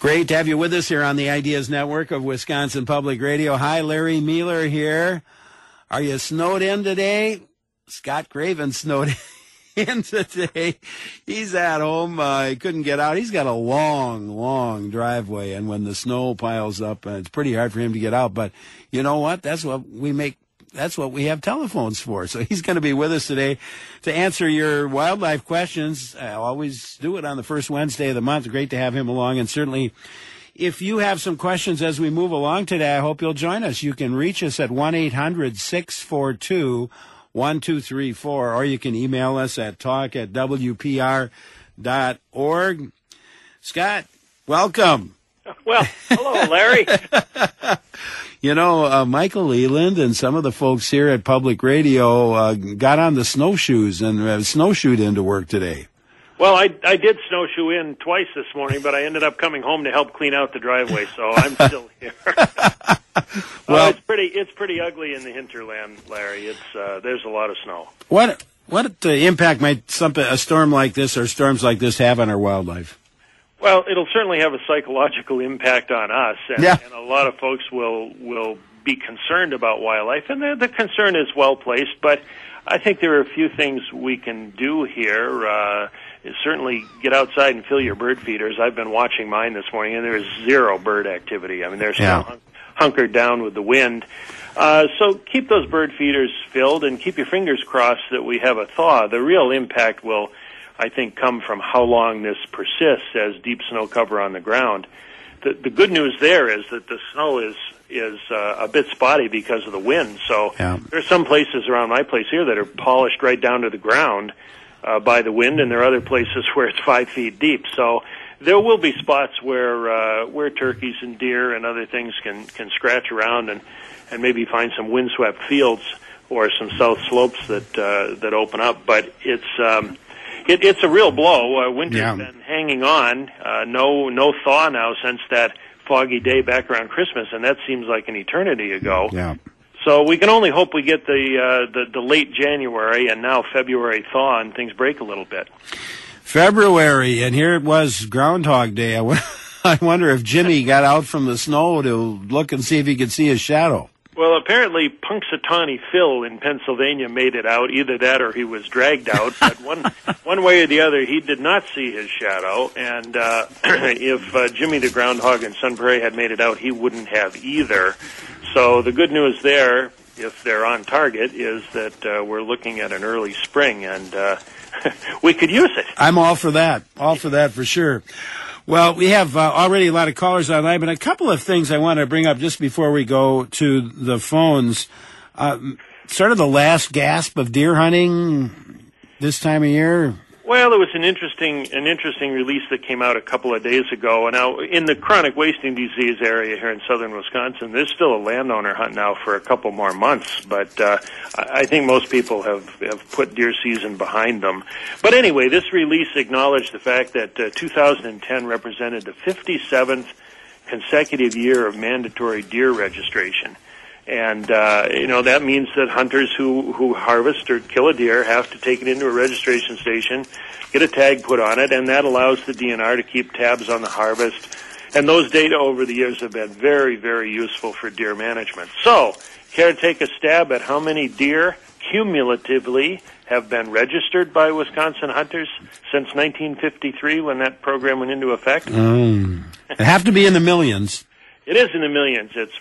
Great to have you with us here on the Ideas Network of Wisconsin Public Radio. Hi, Larry Mueller here. Are you snowed in today? Scott Craven snowed in today. He's at home. He couldn't get out. He's got a long driveway, and when the snow piles up, it's pretty hard for him to get out. But you know what? That's what we have telephones for. So he's going to be with us today to answer your wildlife questions. I always do it on the first Wednesday of the month. Great to have him along. And certainly, if you have some questions as we move along today, I hope you'll join us. You can reach us at 1-800-642-1234, or you can email us at talk@wpr.org. Scott, welcome. Well, hello, Larry. You know, Michael Leland and some of the folks here at Public Radio got on the snowshoes and snowshoed into work today. Well, I did snowshoe in twice this morning, but I ended up coming home to help clean out the driveway, so I'm still here. Well, it's pretty ugly in the hinterland, Larry. There's a lot of snow. What impact might a storm like this or storms like this have on our wildlife? Well, it'll certainly have a psychological impact on us, and a lot of folks will be concerned about wildlife, and the concern is well placed. But I think there are a few things we can do here. Certainly, get outside and fill your bird feeders. I've been watching mine this morning, and there is zero bird activity. I mean, they're still hunkered down with the wind. So keep those bird feeders filled, and keep your fingers crossed that we have a thaw. The real impact will, I think, come from how long this persists as deep snow cover on the ground. The good news there is that the snow is a bit spotty because of the wind. So there's some places around my place here that are polished right down to the ground by the wind, and there are other places where it's 5 feet deep. So there will be spots where turkeys and deer and other things can scratch around and maybe find some windswept fields or some south slopes that open up. But it's a real blow. Winter's been hanging on. No thaw now since that foggy day back around Christmas, and that seems like an eternity ago. Yeah. So we can only hope we get the late January and now February thaw and things break a little bit. February, and here it was Groundhog Day. I wonder if Jimmy got out from the snow to look and see if he could see his shadow. Well, apparently Punxsutawney Phil in Pennsylvania made it out. Either that or he was dragged out. But one way or the other, he did not see his shadow. And if Jimmy the Groundhog in Sun Prairie had made it out, he wouldn't have either. So the good news there, if they're on target, is that we're looking at an early spring, and we could use it. I'm all for that. All for that for sure. Well, we have already a lot of callers online, but a couple of things I want to bring up just before we go to the phones. Sort of the last gasp of deer hunting this time of year. Well, there was an interesting release that came out a couple of days ago. And now, in the chronic wasting disease area here in southern Wisconsin, there's still a landowner hunt now for a couple more months. But I think most people have put deer season behind them. But anyway, this release acknowledged the fact that 2010 represented the 57th consecutive year of mandatory deer registration. And, that means that hunters who harvest or kill a deer have to take it into a registration station, get a tag put on it, and that allows the DNR to keep tabs on the harvest. And those data over the years have been very, very useful for deer management. So, care to take a stab at how many deer cumulatively have been registered by Wisconsin hunters since 1953 when that program went into effect? It have to be in the millions. It is in the millions. It's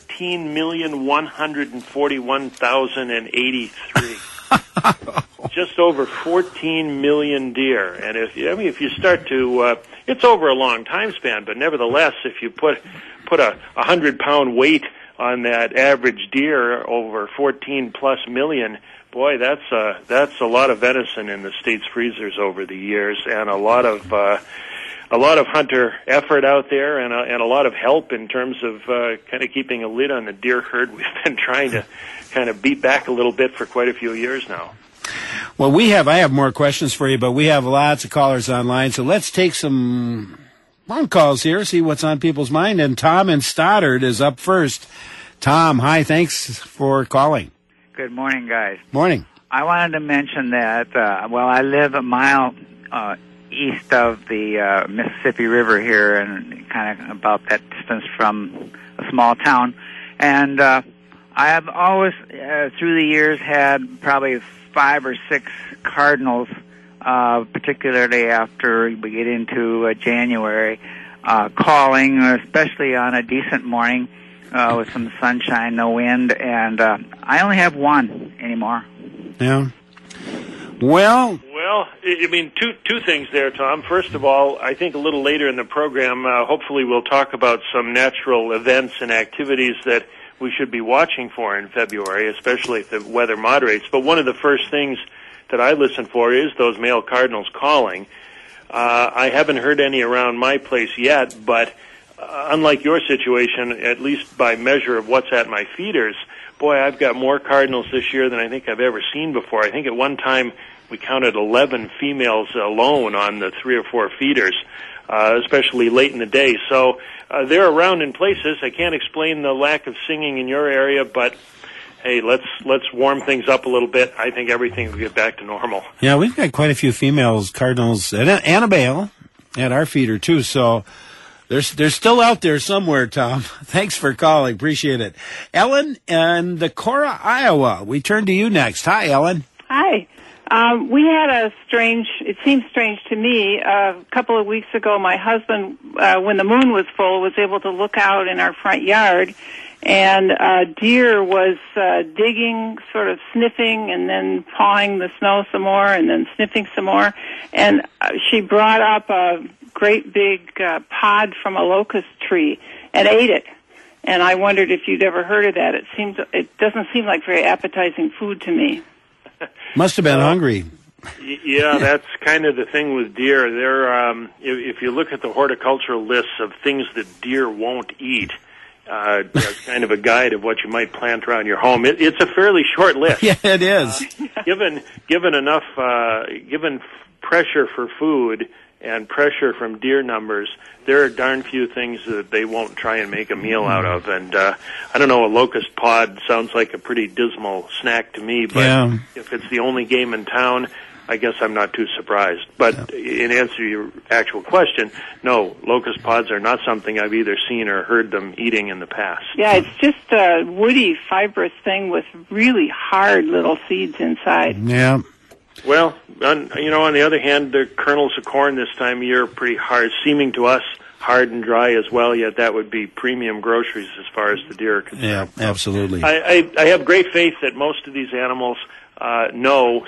14,141,083. Just over 14 million deer. And if you start to, it's over a long time span, but nevertheless, if you put a 100-pound weight on that average deer over 14 plus million, boy, that's a lot of venison in the state's freezers over the years, and a lot of hunter effort out there, and a lot of help in terms of kind of keeping a lid on the deer herd. We've been trying to kind of beat back a little bit for quite a few years now. Well, I have more questions for you, but we have lots of callers online, so let's take some phone calls here, see what's on people's mind. And Tom in Stoddard is up first. Tom, hi, thanks for calling. Good morning, guys. Morning. I wanted to mention that, I live a mile east of the Mississippi River here, and kind of about that distance from a small town. And I have always, through the years, had probably 5 or 6 cardinals, particularly after we get into January, calling, especially on a decent morning with some sunshine, no wind. And I only have 1 anymore. Yeah. Well, I mean, two things there, Tom. First of all, I think a little later in the program, hopefully we'll talk about some natural events and activities that we should be watching for in February, especially if the weather moderates. But one of the first things that I listen for is those male cardinals calling. I haven't heard any around my place yet, but unlike your situation, at least by measure of what's at my feeders, boy, I've got more cardinals this year than I think I've ever seen before. I think at one time we counted 11 females alone on the 3 or 4 feeders, especially late in the day. So they're around in places. I can't explain the lack of singing in your area, but hey, let's warm things up a little bit. I think everything will get back to normal. Yeah, we've got quite a few females cardinals and a male at our feeder too. So they're still out there somewhere, Tom. Thanks for calling. Appreciate it. Ellen in Decorah, Iowa. We turn to you next. Hi, Ellen. Hi. We had it seems strange to me, a couple of weeks ago, my husband, when the moon was full, was able to look out in our front yard, and a deer was digging, sort of sniffing, and then pawing the snow some more, and then sniffing some more. And she brought up a great big pod from a locust tree and ate it. And I wondered if you'd ever heard of that. It doesn't seem like very appetizing food to me. Must have been hungry. Yeah, that's kind of the thing with deer. They're if you look at the horticultural lists of things that deer won't eat, as kind of a guide of what you might plant around your home, it's a fairly short list. Yeah, it is. Given enough, given pressure for food and pressure from deer numbers, there are darn few things that they won't try and make a meal out of. And I don't know, a locust pod sounds like a pretty dismal snack to me, but if it's the only game in town, I guess I'm not too surprised. But in answer to your actual question, no, locust pods are not something I've either seen or heard them eating in the past. Yeah, it's just a woody, fibrous thing with really hard little seeds inside. Yeah. Well, on the other hand, the kernels of corn this time of year are pretty hard, seeming to us hard and dry as well, yet that would be premium groceries as far as the deer are concerned. Yeah, absolutely. I have great faith that most of these animals know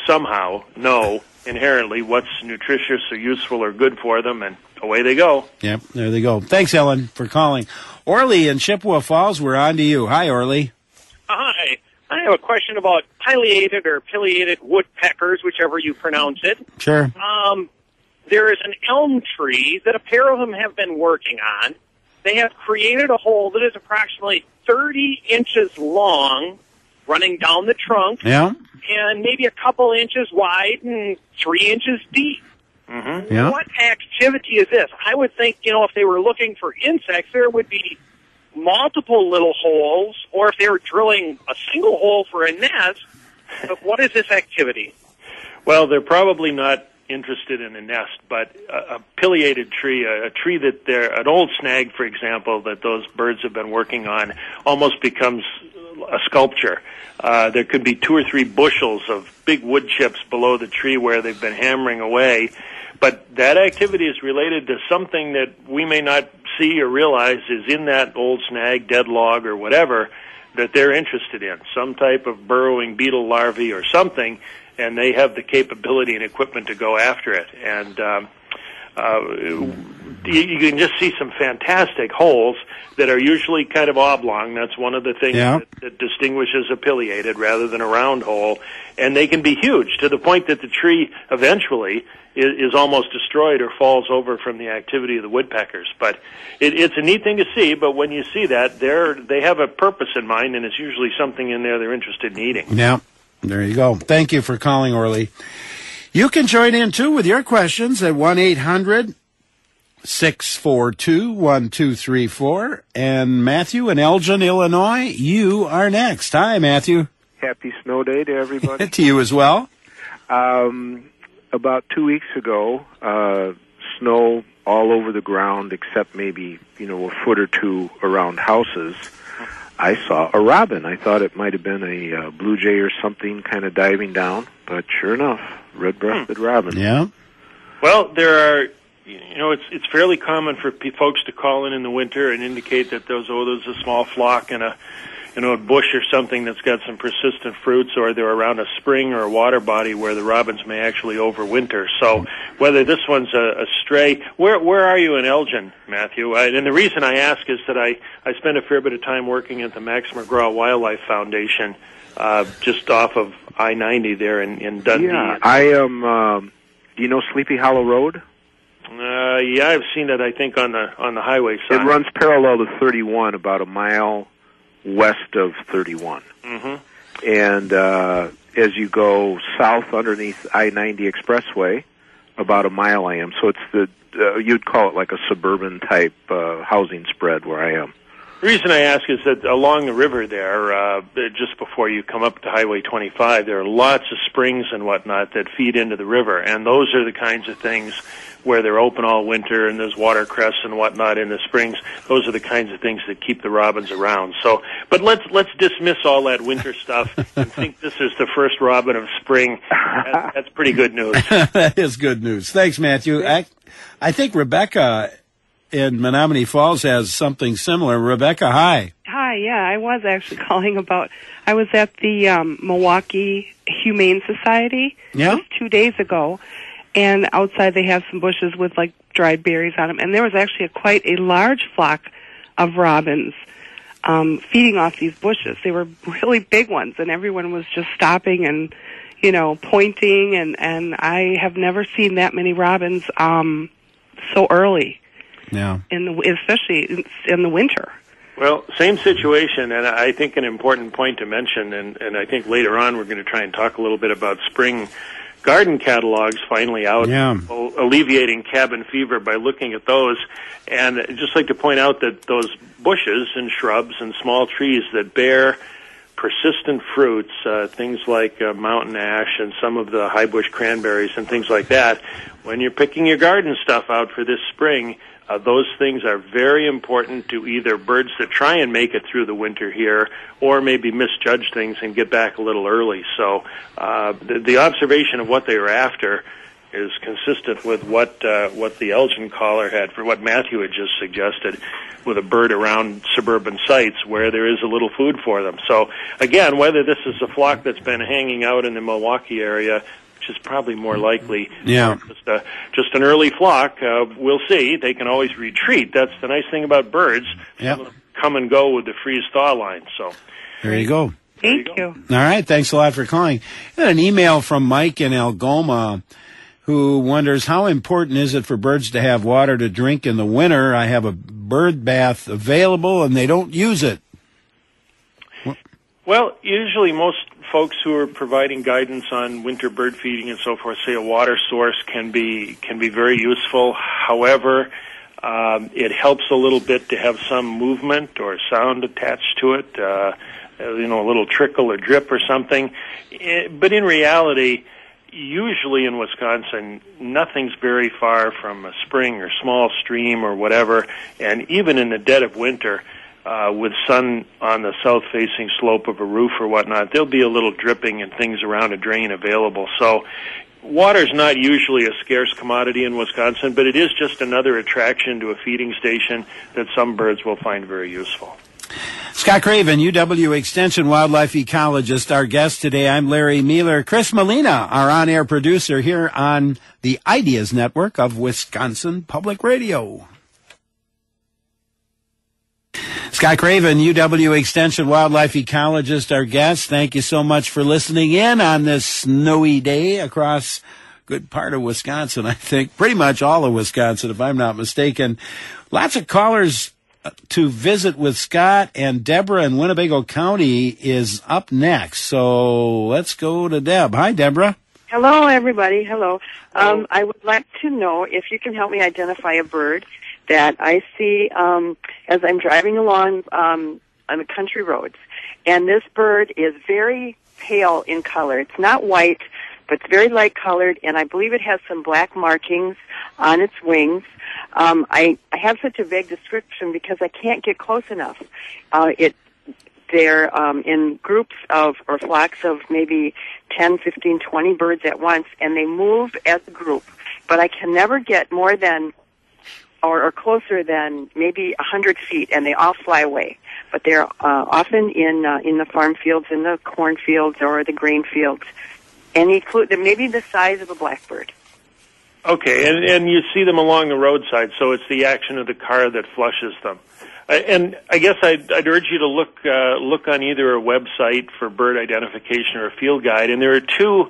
inherently what's nutritious or useful or good for them, and away they go. Yep, there they go. Thanks, Ellen, for calling. Orly in Chippewa Falls, we're on to you. Hi, Orly. Hi. I have a question about pileated or pileated woodpeckers, whichever you pronounce it. Sure. There is an elm tree that a pair of them have been working on. They have created a hole that is approximately 30 inches long, running down the trunk, and maybe a couple inches wide and 3 inches deep. Mm-hmm. Yeah. What activity is this? I would think, if they were looking for insects, there would be multiple little holes, or if they were drilling a single hole for a nest. But what is this activity? Well, they're probably not interested in a nest, but a pileated tree, a tree that an old snag, for example, that those birds have been working on, almost becomes a sculpture. There could be 2 or 3 bushels of big wood chips below the tree where they've been hammering away. But that activity is related to something that we may not see or realize is in that old snag, dead log, or whatever that they're interested in, some type of burrowing beetle larvae or something, and they have the capability and equipment to go after it. And you can just see some fantastic holes that are usually kind of oblong. That's one of the things that distinguishes a pileated rather than a round hole. And they can be huge to the point that the tree eventually is almost destroyed or falls over from the activity of the woodpeckers. But it's a neat thing to see, but when you see that, they have a purpose in mind, and it's usually something in there they're interested in eating. Yeah, there you go. Thank you for calling, Orly. You can join in, too, with your questions at 1-800-642-1234. And Matthew in Elgin, Illinois, you are next. Hi, Matthew. Happy snow day to everybody. To you as well. about 2 weeks ago, snow all over the ground except maybe, a foot or two around houses. I saw a robin. I thought it might have been a blue jay or something kind of diving down, but sure enough, red-breasted robin. Yeah. Well, there are, it's fairly common for folks to call in the winter and indicate that there's a small flock in a bush or something that's got some persistent fruits, or they're around a spring or a water body where the robins may actually overwinter. So whether this one's a stray, where are you in Elgin, Matthew? And the reason I ask is that I spend a fair bit of time working at the Max McGraw Wildlife Foundation, just off of I-90 there in Dundee. Yeah, I am, do you know Sleepy Hollow Road? Yeah, I've seen it, I think, on the highway side. It runs parallel to 31, about a mile west of 31. Mm-hmm. And as you go south underneath I-90 Expressway, about a mile I am. So it's you'd call it like a suburban type housing spread where I am. The reason I ask is that along the river there, just before you come up to Highway 25, there are lots of springs and whatnot that feed into the river, and those are the kinds of things where they're open all winter and there's watercress and whatnot in the springs. Those are the kinds of things that keep the robins around. So, but let's dismiss all that winter stuff and think this is the first robin of spring. That's pretty good news. That is good news. Thanks, Matthew. I think Rebecca in Menominee Falls has something similar. Rebecca, hi. Hi, yeah, I was actually calling about, I was at the Milwaukee Humane Society 2 days ago, and outside they have some bushes with like dried berries on them, and there was actually quite a large flock of robins feeding off these bushes. They were really big ones, and everyone was just stopping and, pointing, and I have never seen that many robins so early. Yeah. Especially in the winter. Well, same situation, and I think an important point to mention, and I think later on we're going to try and talk a little bit about spring garden catalogs finally out, alleviating cabin fever by looking at those. And I'd just like to point out that those bushes and shrubs and small trees that bear persistent fruits, things like mountain ash and some of the high bush cranberries and things like that, when you're picking your garden stuff out for this spring, those things are very important to either birds that try and make it through the winter here or maybe misjudge things and get back a little early. So the observation of what they were after is consistent with what the Elgin caller had, for what Matthew had just suggested, with a bird around suburban sites where there is a little food for them. So, again, whether this is a flock that's been hanging out in the Milwaukee area, which is probably more likely, just an early flock, we'll see. They can always retreat. That's the nice thing about birds. Yep. Some of them come and go with the freeze-thaw line. So there you go. Thank you. All right. Thanks a lot for calling. I had an email from Mike in Algoma who wonders, how important is it for birds to have water to drink in the winter? I have a bird bath available, and they don't use it. Well, usually most folks who are providing guidance on winter bird feeding and so forth say a water source can be very useful. However, it helps a little bit to have some movement or sound attached to it, a little trickle or drip or something. But in reality, usually in Wisconsin, nothing's very far from a spring or small stream or whatever, and even in the dead of winter, with sun on the south-facing slope of a roof or whatnot, there'll be a little dripping and things around a drain available. So water's not usually a scarce commodity in Wisconsin, but it is just another attraction to a feeding station that some birds will find very useful. Scott Craven, UW Extension wildlife ecologist, our guest today. I'm Larry Mueller. Chris Molina, our on-air producer here on the Ideas Network of Wisconsin Public Radio. Scott Craven, UW Extension wildlife ecologist, our guest. Thank you so much for listening in on this snowy day across a good part of Wisconsin, I think. Pretty much all of Wisconsin, if I'm not mistaken. Lots of callers to visit with Scott, and Deborah in Winnebago County is up next. So let's go to Deb. Hi, Deborah. Hello, everybody. Hello. I would like to know if you can help me identify a bird that I see as I'm driving along on the country roads. And this bird is very pale in color. It's not white, but it's very light colored, and I believe it has some black markings on its wings. I have such a vague description because I can't get close enough. They're in groups of, or flocks of maybe 10, 15, 20 birds at once, and they move as a group. But I can never get more than, or closer than maybe 100 feet, and they all fly away. But they're often in the farm fields, in the corn fields, or the grain fields, and maybe the size of a blackbird. Okay, and you see them along the roadside, so it's the action of the car that flushes them. And I guess I'd urge you to look on either a website for bird identification or a field guide. And there are two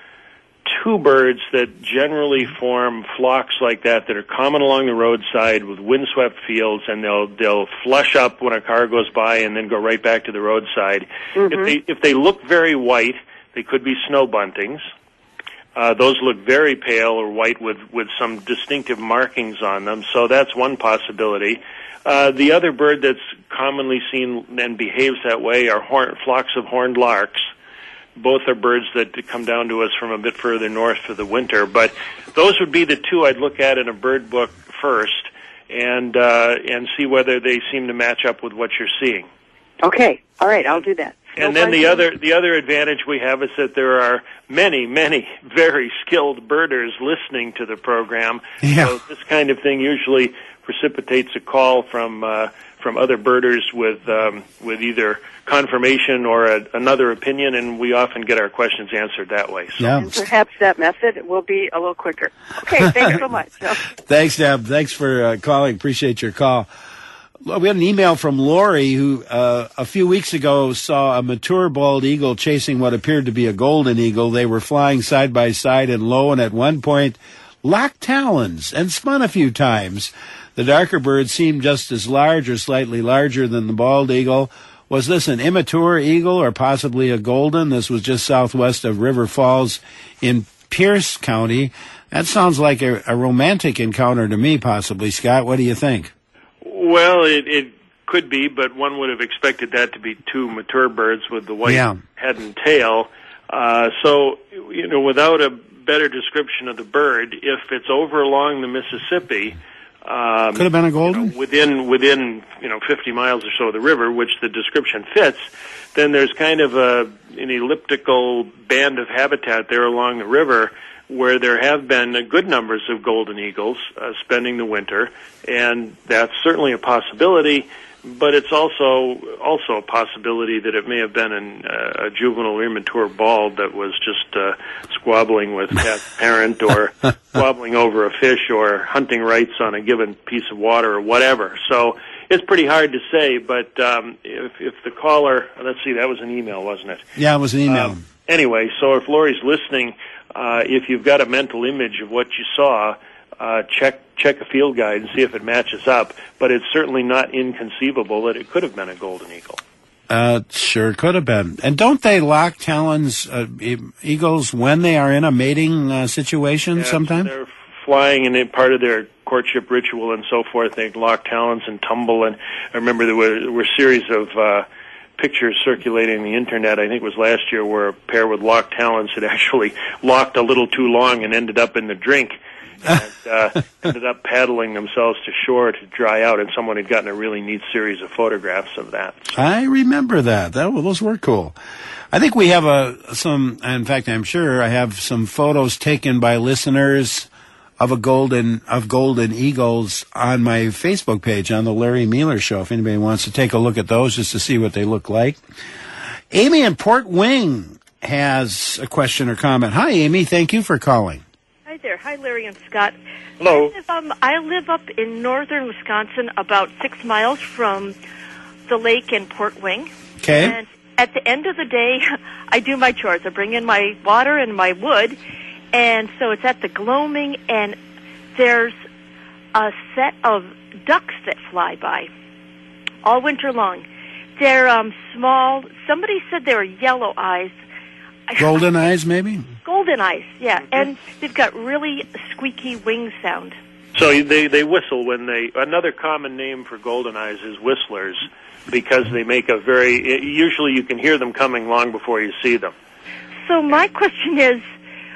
birds that generally form flocks like that are common along the roadside with windswept fields, and they'll flush up when a car goes by and then go right back to the roadside. Mm-hmm. If they look very white, they could be snow buntings. Those look very pale or white with some distinctive markings on them, so that's one possibility. The other bird that's commonly seen and behaves that way are flocks of horned larks. Both are birds that come down to us from a bit further north for the winter, but those would be the two I'd look at in a bird book first, and see whether they seem to match up with what you're seeing. Okay, all right, I'll do that. And then the other advantage we have is that there are many, many very skilled birders listening to the program. Yeah. So this kind of thing usually precipitates a call from other birders with either confirmation or another opinion, and we often get our questions answered that way. So. Yeah. And perhaps that method will be a little quicker. Okay, thanks so much. Thanks, Deb. Thanks for calling. Appreciate your call. We had an email from Lori, who a few weeks ago saw a mature bald eagle chasing what appeared to be a golden eagle. They were flying side by side and low, and at one point locked talons and spun a few times. The darker bird seemed just as large or slightly larger than the bald eagle. Was this an immature eagle or possibly a golden? This was just southwest of River Falls in Pierce County. That sounds like a romantic encounter to me, possibly. Scott, what do you think? Well, it could be, but one would have expected that to be two mature birds with the white head and tail. So, without a better description of the bird, if it's over along the Mississippi, could have been a golden? Within 50 miles or so of the river, which the description fits, then there's kind of an elliptical band of habitat there along the river where there have been good numbers of golden eagles spending the winter, and that's certainly a possibility, but it's also a possibility that it may have been a juvenile or immature bald that was just squabbling with its parent or squabbling over a fish or hunting rights on a given piece of water or whatever. So it's pretty hard to say, but if the caller, let's see, that was an email, wasn't it? Yeah, it was an email. Anyway, so if Lori's listening, if you've got a mental image of what you saw, check a field guide and see if it matches up. But it's certainly not inconceivable that it could have been a golden eagle. Sure could have been. And don't they lock talons, eagles, when they are in a mating situation sometimes? They're flying and part of their courtship ritual and so forth. They lock talons and tumble. And I remember there were a series of pictures circulating on the internet, I think it was last year, where a pair with locked talons had actually locked a little too long and ended up in the drink and ended up paddling themselves to shore to dry out, and someone had gotten a really neat series of photographs of that. So. I remember that. Those were cool. I think we have in fact, I'm sure I have some photos taken by listeners of golden eagles on my Facebook page on the Larry Mealer Show. If anybody wants to take a look at those just to see what they look like. Amy in Port Wing has a question or comment. Hi, Amy. Thank you for calling. Hi there. Hi, Larry and Scott. Hello. I live up in northern Wisconsin, about 6 miles from the lake in Port Wing. Okay. And at the end of the day, I do my chores. I bring in my water and my wood. And so it's at the gloaming, and there's a set of ducks that fly by all winter long. They're small. Somebody said they were yellow eyes. Golden eyes, maybe? Golden eyes, yeah. And they've got really squeaky wing sound. So they whistle when they... Another common name for golden eyes is whistlers, because they make a very... Usually you can hear them coming long before you see them. So my question is,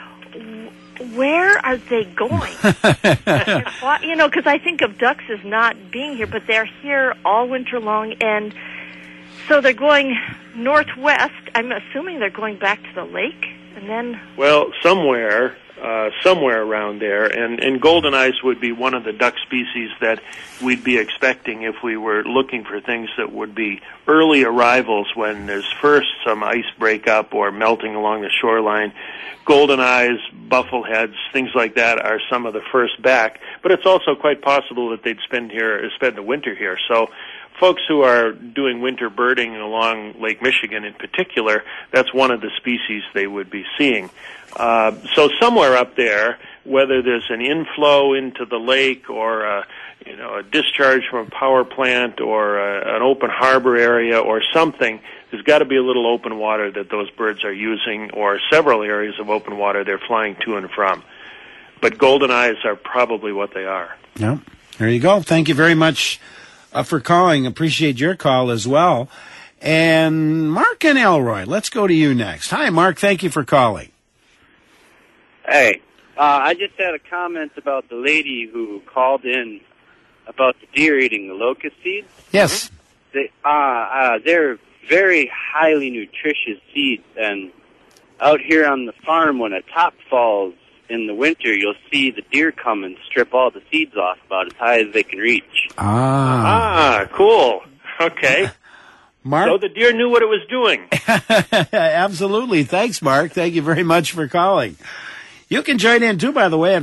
where are they going? You know, because I think of ducks as not being here, but they're here all winter long, and so they're going northwest. I'm assuming they're going back to the lake, and then... Well, somewhere around there, and golden eyes would be one of the duck species that we'd be expecting if we were looking for things that would be early arrivals when there's first some ice breakup or melting along the shoreline. Golden eyes, buffleheads, things like that are some of the first back, but it's also quite possible that they'd spend the winter here. So folks who are doing winter birding along Lake Michigan in particular, that's one of the species they would be seeing. So somewhere up there, whether there's an inflow into the lake or a discharge from a power plant or an open harbor area or something, there's got to be a little open water that those birds are using, or several areas of open water they're flying to and from. But golden eyes are probably what they are. Yeah, there you go. Thank you very much for calling. Appreciate your call as well. And Mark and Elroy, let's go to you next. Hi, Mark. Thank you for calling. Hey, I just had a comment about the lady who called in about the deer eating the locust seeds. Yes. They're very highly nutritious seeds, and out here on the farm, when a top falls in the winter, you'll see the deer come and strip all the seeds off about as high as they can reach. Cool. Okay. Mark? So the deer knew what it was doing. Absolutely. Thanks, Mark. Thank you very much for calling. You can join in, too, by the way, at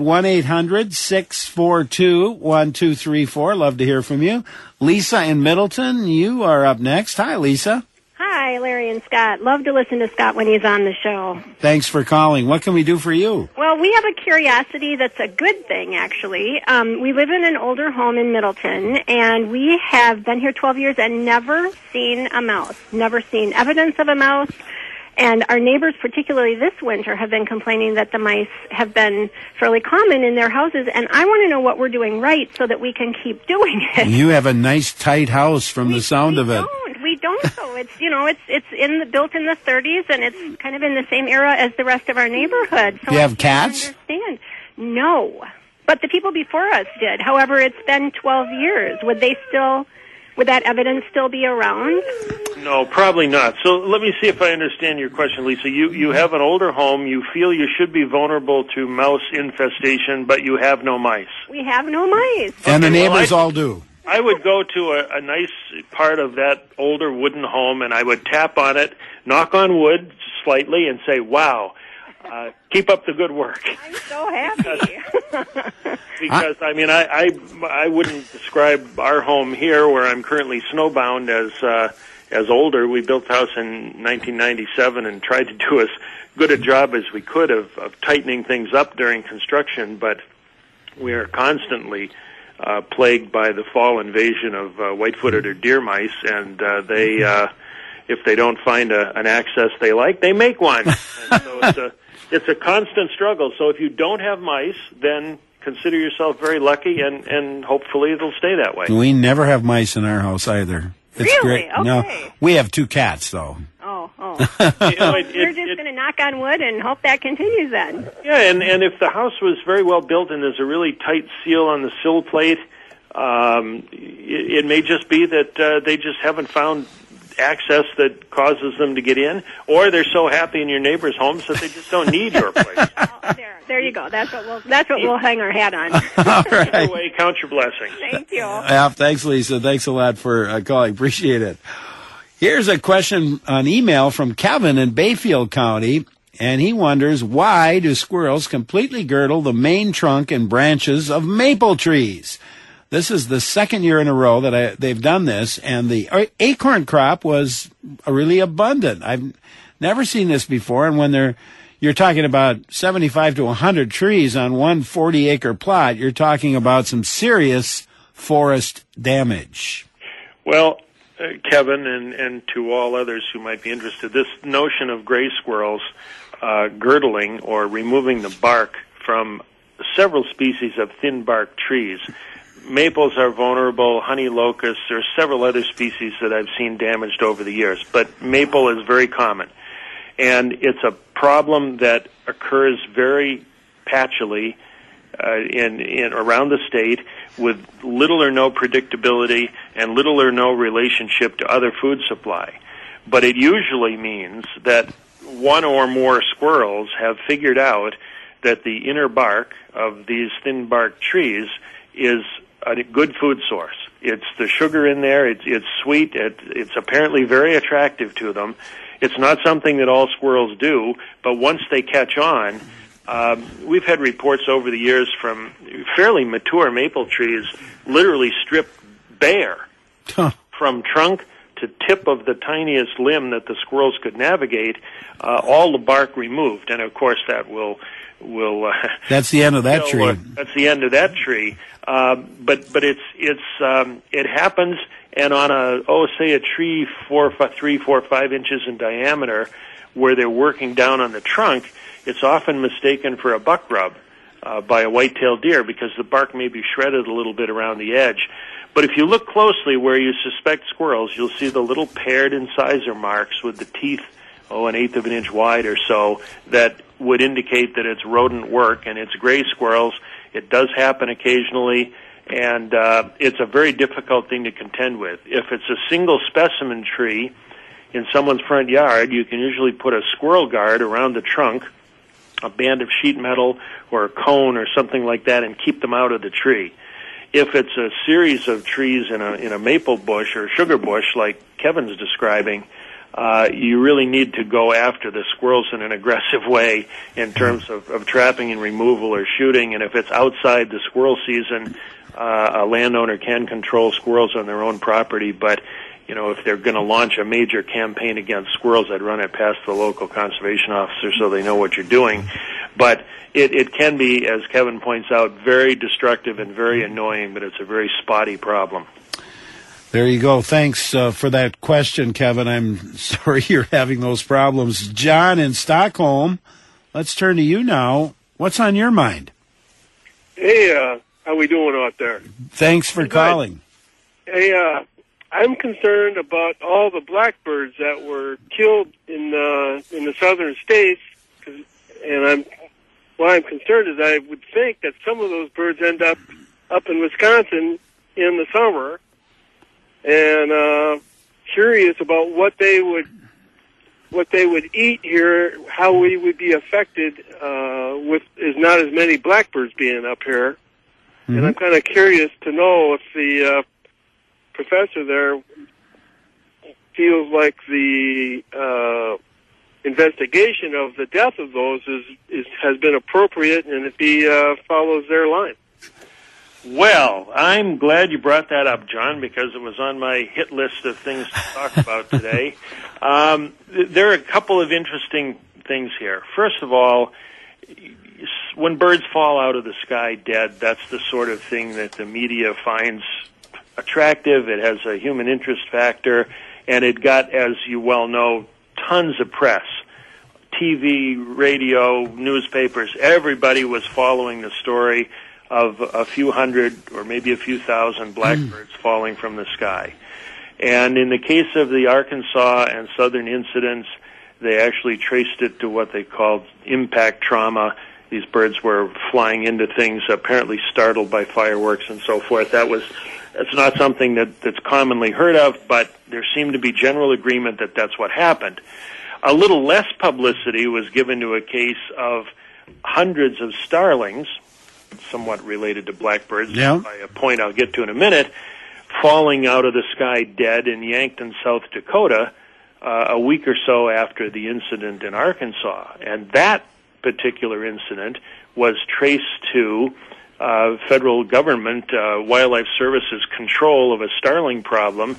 1-800-642-1234. Love to hear from you. Lisa in Middleton, you are up next. Hi, Lisa. Hi, Larry and Scott. Love to listen to Scott when he's on the show. Thanks for calling. What can we do for you? Well, we have a curiosity that's a good thing, actually. We live in an older home in Middleton, and we have been here 12 years and never seen a mouse, never seen evidence of a mouse. And our neighbors, particularly this winter, have been complaining that the mice have been fairly common in their houses. And I want to know what we're doing right so that we can keep doing it. You have a nice, tight house from the sound of it. We don't, though. It's built in the 30s, and it's kind of in the same era as the rest of our neighborhood. So do you have cats? Understand. No. But the people before us did. However, it's been 12 years. Would that evidence still be around? No, probably not. So let me see if I understand your question, Lisa. You have an older home. You feel you should be vulnerable to mouse infestation, but you have no mice. We have no mice. And the neighbors all do. I would go to a nice part of that older wooden home, and I would tap on it, knock on wood slightly, and say, wow, keep up the good work. I'm so happy. Because I wouldn't describe our home here, where I'm currently snowbound, as older. We built the house in 1997 and tried to do as good a job as we could of tightening things up during construction, but we are constantly plagued by the fall invasion of white-footed or deer mice, and if they don't find an access they like, they make one. And so it's a constant struggle. So if you don't have mice, then consider yourself very lucky, and hopefully it'll stay that way. We never have mice in our house either. It's really? Great. Okay. No, we have 2 cats, though. Oh. We're just going to knock on wood and hope that continues then. Yeah, and if the house was very well built and there's a really tight seal on the sill plate, it may just be that they just haven't found access that causes them to get in, or they're so happy in your neighbor's homes that they just don't need your place. There you go. That's what we'll hang our hat on. All right. Either way, count your blessings. Thank you. Yeah, thanks, Lisa. Thanks a lot for calling. Appreciate it. Here's a question on email from Kevin in Bayfield County, and he wonders, why do squirrels completely girdle the main trunk and branches of maple trees? This is the second year in a row that they've done this, and the acorn crop was really abundant. I've never seen this before, and when you're talking about 75 to 100 trees on one 40-acre plot, you're talking about some serious forest damage. Well, Kevin, and to all others who might be interested, this notion of gray squirrels girdling or removing the bark from several species of thin bark trees. Maples are vulnerable, honey locusts, there are several other species that I've seen damaged over the years, but maple is very common. And it's a problem that occurs very patchily in around the state with little or no predictability and little or no relationship to other food supply. But it usually means that one or more squirrels have figured out that the inner bark of these thin bark trees is a good food source. It's the sugar in there, it's sweet, it's apparently very attractive to them. It's not something that all squirrels do, but once they catch on, we've had reports over the years from fairly mature maple trees literally stripped bare from trunk to tip of the tiniest limb that the squirrels could navigate, all the bark removed. And of course that will that's the end of that tree. That's the end of that tree. But it happens, and on say a tree 3, 4, 5 inches in diameter, where they're working down on the trunk, it's often mistaken for a buck rub by a white-tailed deer because the bark may be shredded a little bit around the edge. But if you look closely where you suspect squirrels, you'll see the little paired incisor marks with the teeth, 1/8 of an inch wide or so, that would indicate that it's rodent work, and it's gray squirrels. It does happen occasionally, and it's a very difficult thing to contend with. If it's a single specimen tree in someone's front yard, you can usually put a squirrel guard around the trunk, a band of sheet metal or a cone or something like that, and keep them out of the tree. If it's a series of trees in a maple bush or sugar bush like Kevin's describing, you really need to go after the squirrels in an aggressive way in terms of trapping and removal or shooting. And if it's outside the squirrel season, a landowner can control squirrels on their own property. But, if they're going to launch a major campaign against squirrels, I'd run it past the local conservation officer so they know what you're doing. But it can be, as Kevin points out, very destructive and very annoying, but it's a very spotty problem. There you go. Thanks for that question, Kevin. I'm sorry you're having those problems. John in Stockholm, let's turn to you now. What's on your mind? Hey, how we doing out there? Thanks for calling. Hey, I'm concerned about all the blackbirds that were killed in the southern states, and why I'm concerned is I would think that some of those birds end up in Wisconsin in the summer. And curious about what they would eat here, how we would be affected with not as many blackbirds being up here. Mm-hmm. And I'm kind of curious to know if the professor there feels like the investigation of the death of those has been appropriate, and if he follows their line. Well, I'm glad you brought that up, John, because it was on my hit list of things to talk about today. There are a couple of interesting things here. First of all, when birds fall out of the sky dead, that's the sort of thing that the media finds attractive. It has a human interest factor, and it got, as you well know, tons of press. TV, radio, newspapers, everybody was following the story of a few hundred or maybe a few thousand blackbirds falling from the sky. And in the case of the Arkansas and southern incidents, they actually traced it to what they called impact trauma. These birds were flying into things, apparently startled by fireworks and so forth. That's not something that's commonly heard of, but there seemed to be general agreement that that's what happened. A little less publicity was given to a case of hundreds of starlings, somewhat related to blackbirds, by a point I'll get to in a minute, falling out of the sky dead in Yankton, South Dakota, a week or so after the incident in Arkansas. And that particular incident was traced to federal government, Wildlife Services control of a starling problem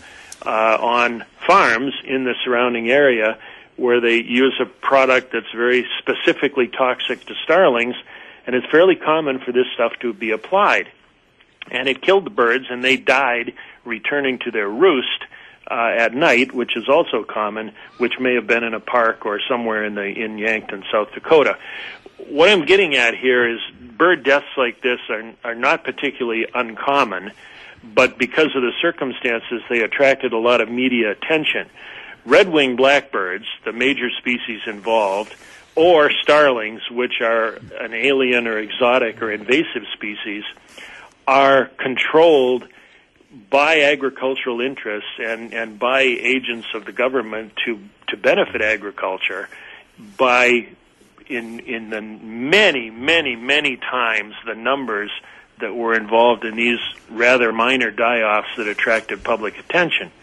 on farms in the surrounding area where they use a product that's very specifically toxic to starlings, and it's fairly common for this stuff to be applied. And it killed the birds, and they died returning to their roost at night, which is also common, which may have been in a park or somewhere in Yankton, South Dakota. What I'm getting at here is bird deaths like this are not particularly uncommon, but because of the circumstances, they attracted a lot of media attention. Red-winged blackbirds, the major species involved, or starlings, which are an alien or exotic or invasive species, are controlled by agricultural interests and by agents of the government to benefit agriculture by in the many times the numbers that were involved in these rather minor die-offs that attracted public attention.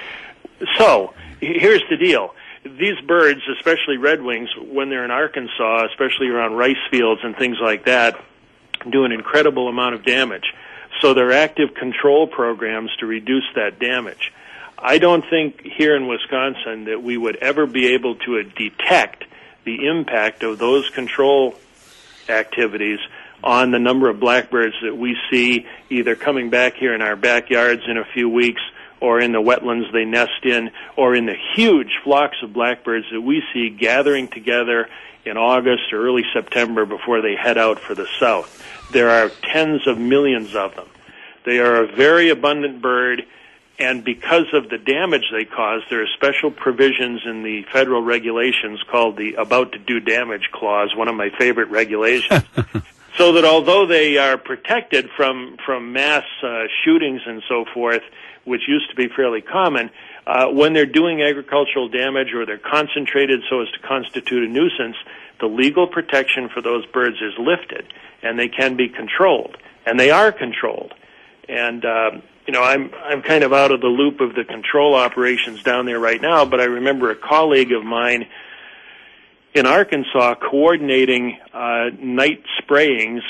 So, here's the deal. These birds, especially redwings, when they're in Arkansas, especially around rice fields and things like that, do an incredible amount of damage. So there are active control programs to reduce that damage. I don't think here in Wisconsin that we would ever be able to detect the impact of those control activities on the number of blackbirds that we see either coming back here in our backyards in a few weeks or in the wetlands they nest in, or in the huge flocks of blackbirds that we see gathering together in August or early September before they head out for the south. There are tens of millions of them. They are a very abundant bird, and because of the damage they cause, there are special provisions in the federal regulations called the About to Do Damage Clause, one of my favorite regulations, so that although they are protected from mass shootings and so forth, which used to be fairly common, when they're doing agricultural damage or they're concentrated so as to constitute a nuisance, the legal protection for those birds is lifted, and they can be controlled, and they are controlled. And I'm kind of out of the loop of the control operations down there right now, but I remember a colleague of mine in Arkansas coordinating night sprayings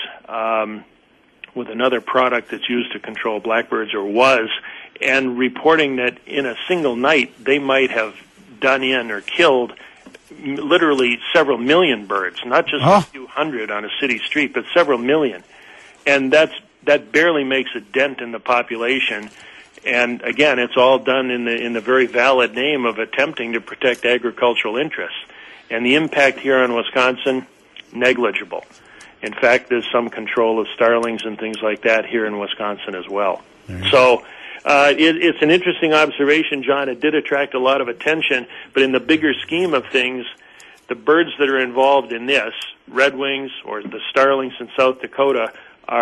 with another product that's used to control blackbirds, or was, and reporting that in a single night they might have done in or killed literally several million birds, not just a few hundred on a city street, but several million. And that barely makes a dent in the population. And again, it's all done in the very valid name of attempting to protect agricultural interests. And the impact here in Wisconsin, negligible. In fact, there's some control of starlings and things like that here in Wisconsin as well. So it's an interesting observation, John. It did attract a lot of attention, but in the bigger scheme of things, the birds that are involved in this, redwings or the starlings in South Dakota,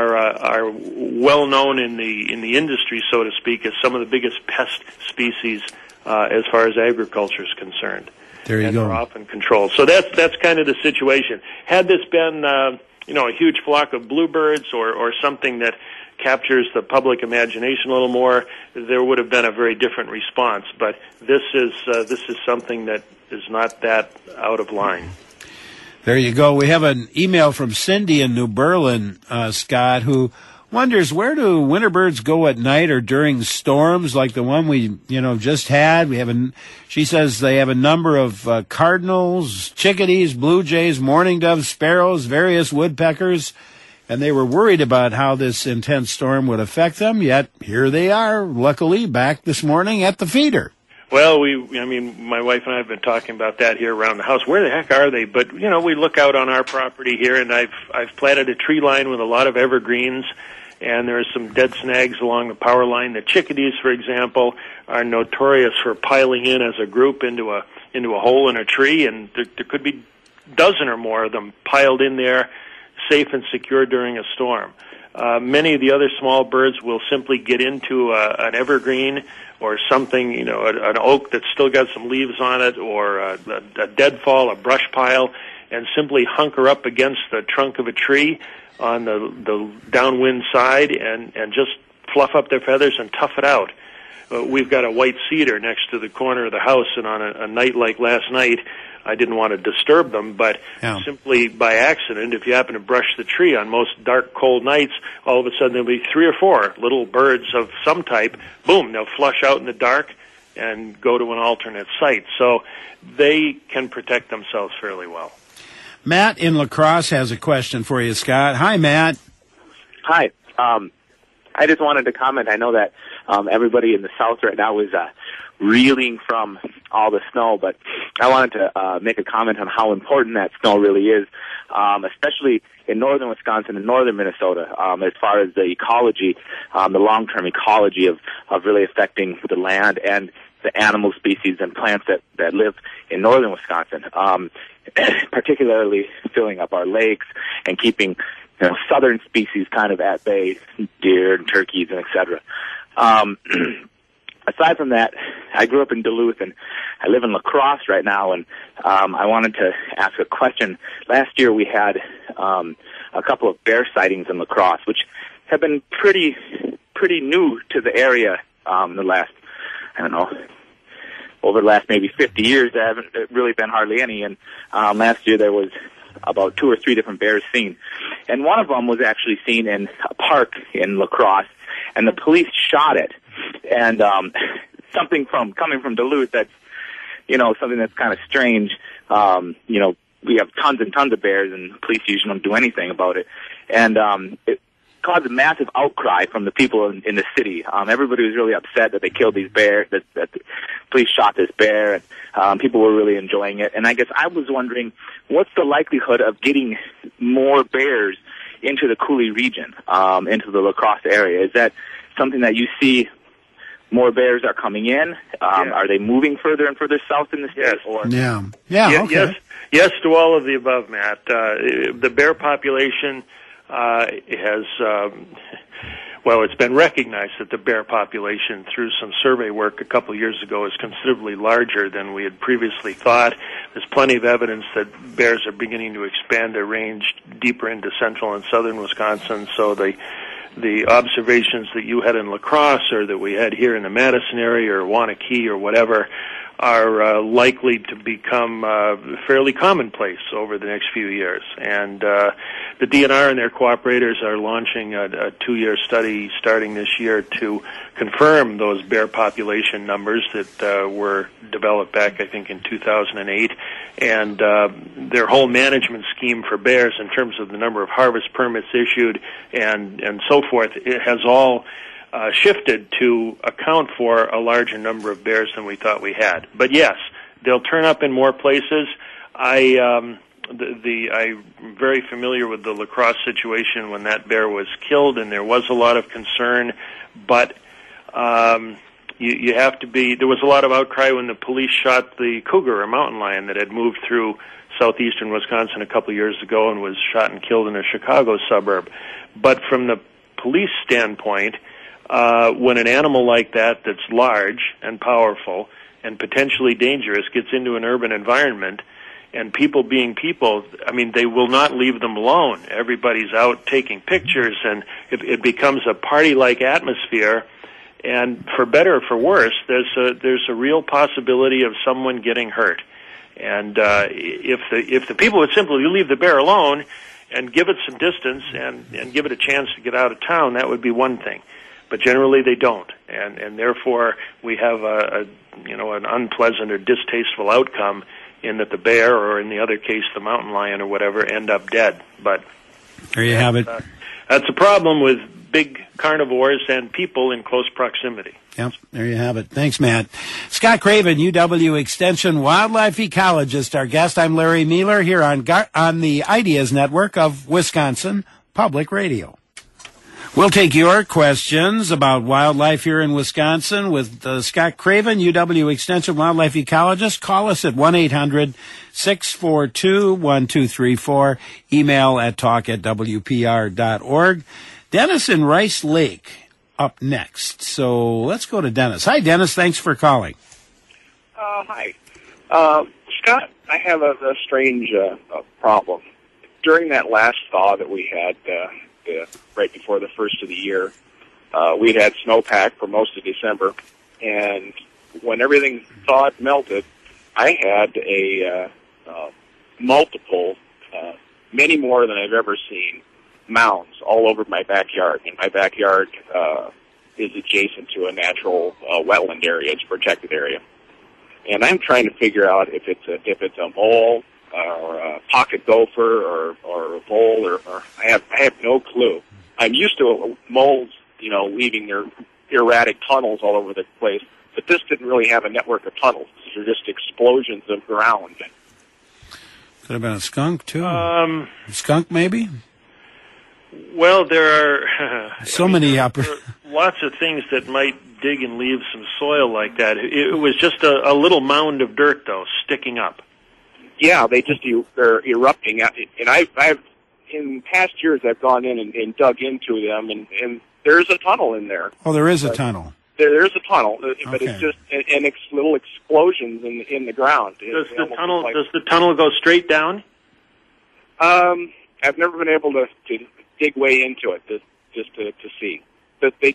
are well known in the industry, so to speak, as some of the biggest pest species as far as agriculture is concerned. There you go. Are often controlled. So that's kind of the situation. Had this been a huge flock of bluebirds or something that captures the public imagination a little more, there would have been a very different response. But this is something that is not that out of line. There you go. We have an email from Cindy in New Berlin, Scott, who wonders, where do winter birds go at night or during storms like the one we, just had? She says they have a number of cardinals, chickadees, blue jays, mourning doves, sparrows, various woodpeckers, and they were worried about how this intense storm would affect them, yet here they are, luckily, back this morning at the feeder. Well, my wife and I have been talking about that here around the house. Where the heck are they? But, we look out on our property here, and I've planted a tree line with a lot of evergreens, and there are some dead snags along the power line. The chickadees, for example, are notorious for piling in as a group into a hole in a tree, and there could be a dozen or more of them piled in there, safe and secure during a storm. Many of the other small birds will simply get into an evergreen or something, an oak that's still got some leaves on it, or a deadfall, a brush pile, and simply hunker up against the trunk of a tree on the downwind side and just fluff up their feathers and tough it out. We've got a white cedar next to the corner of the house, and on a night like last night, I didn't want to disturb them, but simply by accident, if you happen to brush the tree on most dark, cold nights, all of a sudden there'll be 3 or 4 little birds of some type. Boom, they'll flush out in the dark and go to an alternate site. So they can protect themselves fairly well. Matt in La Crosse has a question for you, Scott. Hi, Matt. Hi. I just wanted to comment. I know that everybody in the South right now is reeling from all the snow, but I wanted to make a comment on how important that snow really is, especially in northern Wisconsin and northern Minnesota, as far as the ecology, the long-term ecology of really affecting the land and the animal species and plants that live in northern Wisconsin. particularly filling up our lakes and keeping southern species kind of at bay, deer and turkeys and etc. Aside from that, I grew up in Duluth and I live in La Crosse right now, and I wanted to ask a question. Last year we had a couple of bear sightings in La Crosse, which have been pretty new to the area the last, over the last maybe 50 years. There haven't really been hardly any, and last year there was about 2 or 3 different bears seen. And one of them was actually seen in a park in La Crosse, and the police shot it. And something coming from Duluth that's, something that's kind of strange. We have tons and tons of bears, and police usually don't do anything about it. And it caused a massive outcry from the people in the city. Everybody was really upset that they killed these bears, that the police shot this bear, and people were really enjoying it. And I guess I was wondering, what's the likelihood of getting more bears into the Coulee region, into the La Crosse area? Is that something that you see? More bears are coming in. Are they moving further and further south in the state? Yes. Okay. Yes to all of the above, Matt. The bear population has, it's been recognized that the bear population through some survey work a couple of years ago is considerably larger than we had previously thought. There's plenty of evidence that bears are beginning to expand their range deeper into central and southern Wisconsin, so the observations that you had in La Crosse or that we had here in the Madison area or Waunakee or whatever are likely to become fairly commonplace over the next few years. And the DNR and their cooperators are launching a 2-year study starting this year to confirm those bear population numbers that were developed back, I think, in 2008. And their whole management scheme for bears in terms of the number of harvest permits issued and so forth, it has all shifted to account for a larger number of bears than we thought we had. But yes, they'll turn up in more places. I'm very familiar with the La Crosse situation when that bear was killed, and there was a lot of concern. But you have to be. There was a lot of outcry when the police shot the cougar, a mountain lion that had moved through southeastern Wisconsin a couple of years ago and was shot and killed in a Chicago suburb. But from the police standpoint, when an animal like that that's large and powerful and potentially dangerous gets into an urban environment, and people being people, they will not leave them alone. Everybody's out taking pictures, and it becomes a party-like atmosphere. And for better or for worse, there's a real possibility of someone getting hurt. And if the people would simply leave the bear alone and give it some distance and give it a chance to get out of town, that would be one thing. But generally they don't, and therefore we have an unpleasant or distasteful outcome in that the bear, or in the other case the mountain lion or whatever, end up dead. But there you have it. That's a problem with big carnivores and people in close proximity. Yep, there you have it. Thanks, Matt. Scott Craven, UW Extension wildlife ecologist, our guest. I'm Larry Mueller here on the Ideas Network of Wisconsin Public Radio. We'll take your questions about wildlife here in Wisconsin with Scott Craven, UW Extension wildlife ecologist. Call us at 1-800-642-1234. Email at talk@wpr.org. Dennis in Rice Lake up next. So let's go to Dennis. Hi, Dennis. Thanks for calling. Hi. Scott, I have a strange problem. During that last thaw that we had right before the first of the year, we'd had snowpack for most of December, and when everything thawed, melted, I had multiple, many more than I've ever seen, mounds all over my backyard. And my backyard is adjacent to a natural wetland area. It's a protected area. And I'm trying to figure out if it's a mole or a pocket gopher or a vole or I have no clue. I'm used to moles, leaving their erratic tunnels all over the place, but this didn't really have a network of tunnels. These are just explosions of ground. Could have been a skunk too. A skunk maybe. Well, there are many lots of things that might dig and leave some soil like that. It was just a little mound of dirt, though, sticking up. Yeah, they're erupting. And I've in past years I've gone in and dug into them, and there's a tunnel in there. Oh, there is a tunnel. There's a tunnel, but it's just little explosions in the ground. Does the tunnel go straight down? I've never been able to dig way into it just to see. But there's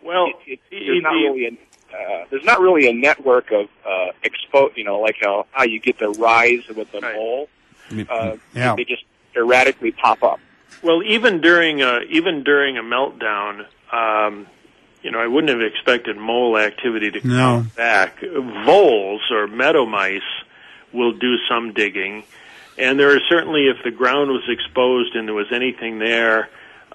not really a network of like how you get the rise with the mole. They just erratically pop up. Well, even during a meltdown, I wouldn't have expected mole activity to come back. Voles or meadow mice will do some digging, and there are certainly, if the ground was exposed and there was anything there,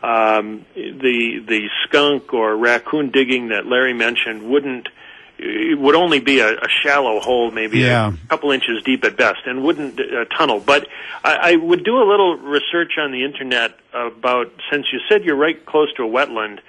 the skunk or raccoon digging that Larry mentioned would only be a shallow hole, maybe a couple inches deep at best, and wouldn't tunnel. But I would do a little research on the internet about, since you said you're right close to a wetland,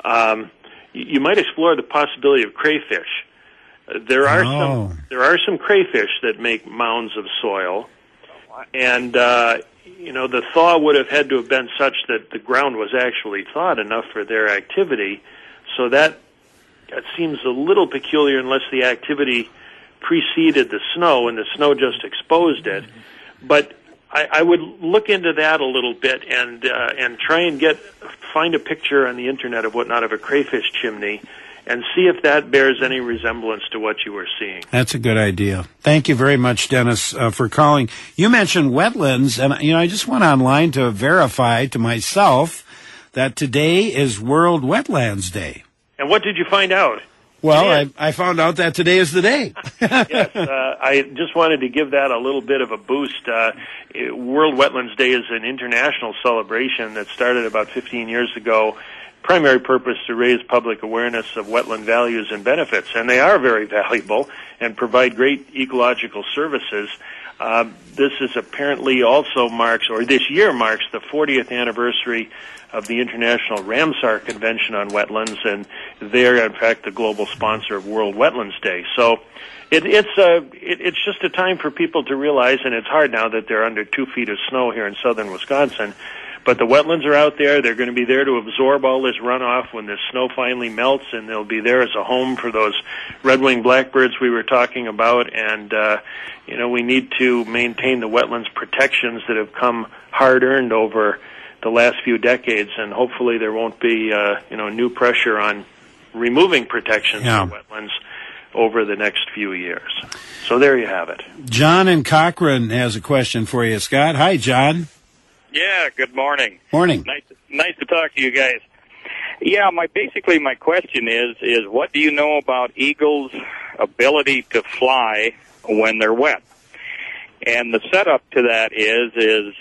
you might explore the possibility of crayfish. There are some crayfish that make mounds of soil, and the thaw would have had to have been such that the ground was actually thawed enough for their activity. So that seems a little peculiar unless the activity preceded the snow and the snow just exposed it. But I would look into that a little bit and try and find a picture on the internet of a crayfish chimney and see if that bears any resemblance to what you were seeing. That's a good idea. Thank you very much, Dennis, for calling. You mentioned wetlands, and I just went online to verify to myself that today is World Wetlands Day. And what did you find out? Well, I found out that today is the day. Yes, I just wanted to give that a little bit of a boost. World Wetlands Day is an international celebration that started about 15 years ago. Primary purpose to raise public awareness of wetland values and benefits, and they are very valuable and provide great ecological services. This is apparently also this year marks the 40th anniversary of the International Ramsar Convention on Wetlands, and they're in fact the global sponsor of World Wetlands Day. So it's just a time for people to realize, and it's hard now that they're under 2 feet of snow here in southern Wisconsin, but the wetlands are out there. They're going to be there to absorb all this runoff when the snow finally melts, and they'll be there as a home for those red-winged blackbirds we were talking about. And, we need to maintain the wetlands protections that have come hard-earned over the last few decades, and hopefully there won't be, new pressure on removing protections for wetlands over the next few years. So there you have it. John in Cochrane has a question for you, Scott. Hi, John. Yeah, good morning. Morning. Nice to talk to you guys. Yeah, my question is what do you know about eagles' ability to fly when they're wet? And the setup to that is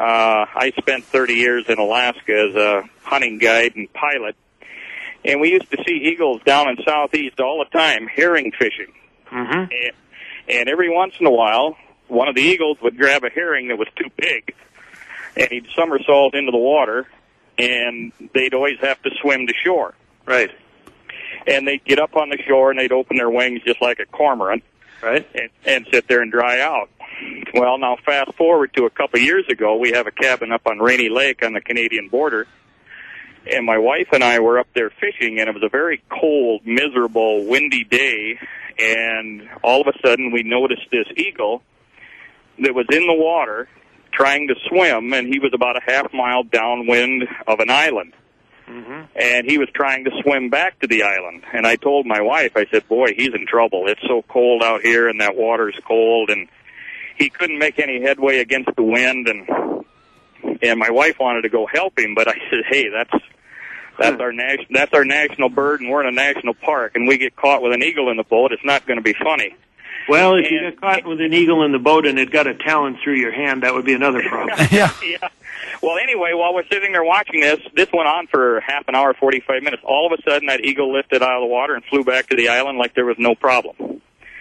I spent 30 years in Alaska as a hunting guide and pilot, and we used to see eagles down in southeast all the time herring fishing. Mm-hmm. And every once in a while, one of the eagles would grab a herring that was too big, and he'd somersault into the water, and they'd always have to swim to shore. Right. And they'd get up on the shore, and they'd open their wings just like a cormorant, right, and sit there and dry out. Well, now fast forward to a couple years ago, we have a cabin up on Rainy Lake on the Canadian border, and my wife and I were up there fishing, and it was a very cold, miserable, windy day, and all of a sudden we noticed this eagle that was in the water trying to swim, and he was about a half mile downwind of an island. Mm-hmm. And he was trying to swim back to the island. And I told my wife, I said, boy, he's in trouble. It's so cold out here, and that water's cold, and he couldn't make any headway against the wind, and my wife wanted to go help him, but I said, hey, that's our national bird, and we're in a national park, and we get caught with an eagle in the boat. It's not going to be funny. Well, if you get caught with an eagle in the boat and it got a talon through your hand, that would be another problem. Yeah. Well, anyway, while we're sitting there watching this went on for half an hour, 45 minutes. All of a sudden, that eagle lifted out of the water and flew back to the island like there was no problem.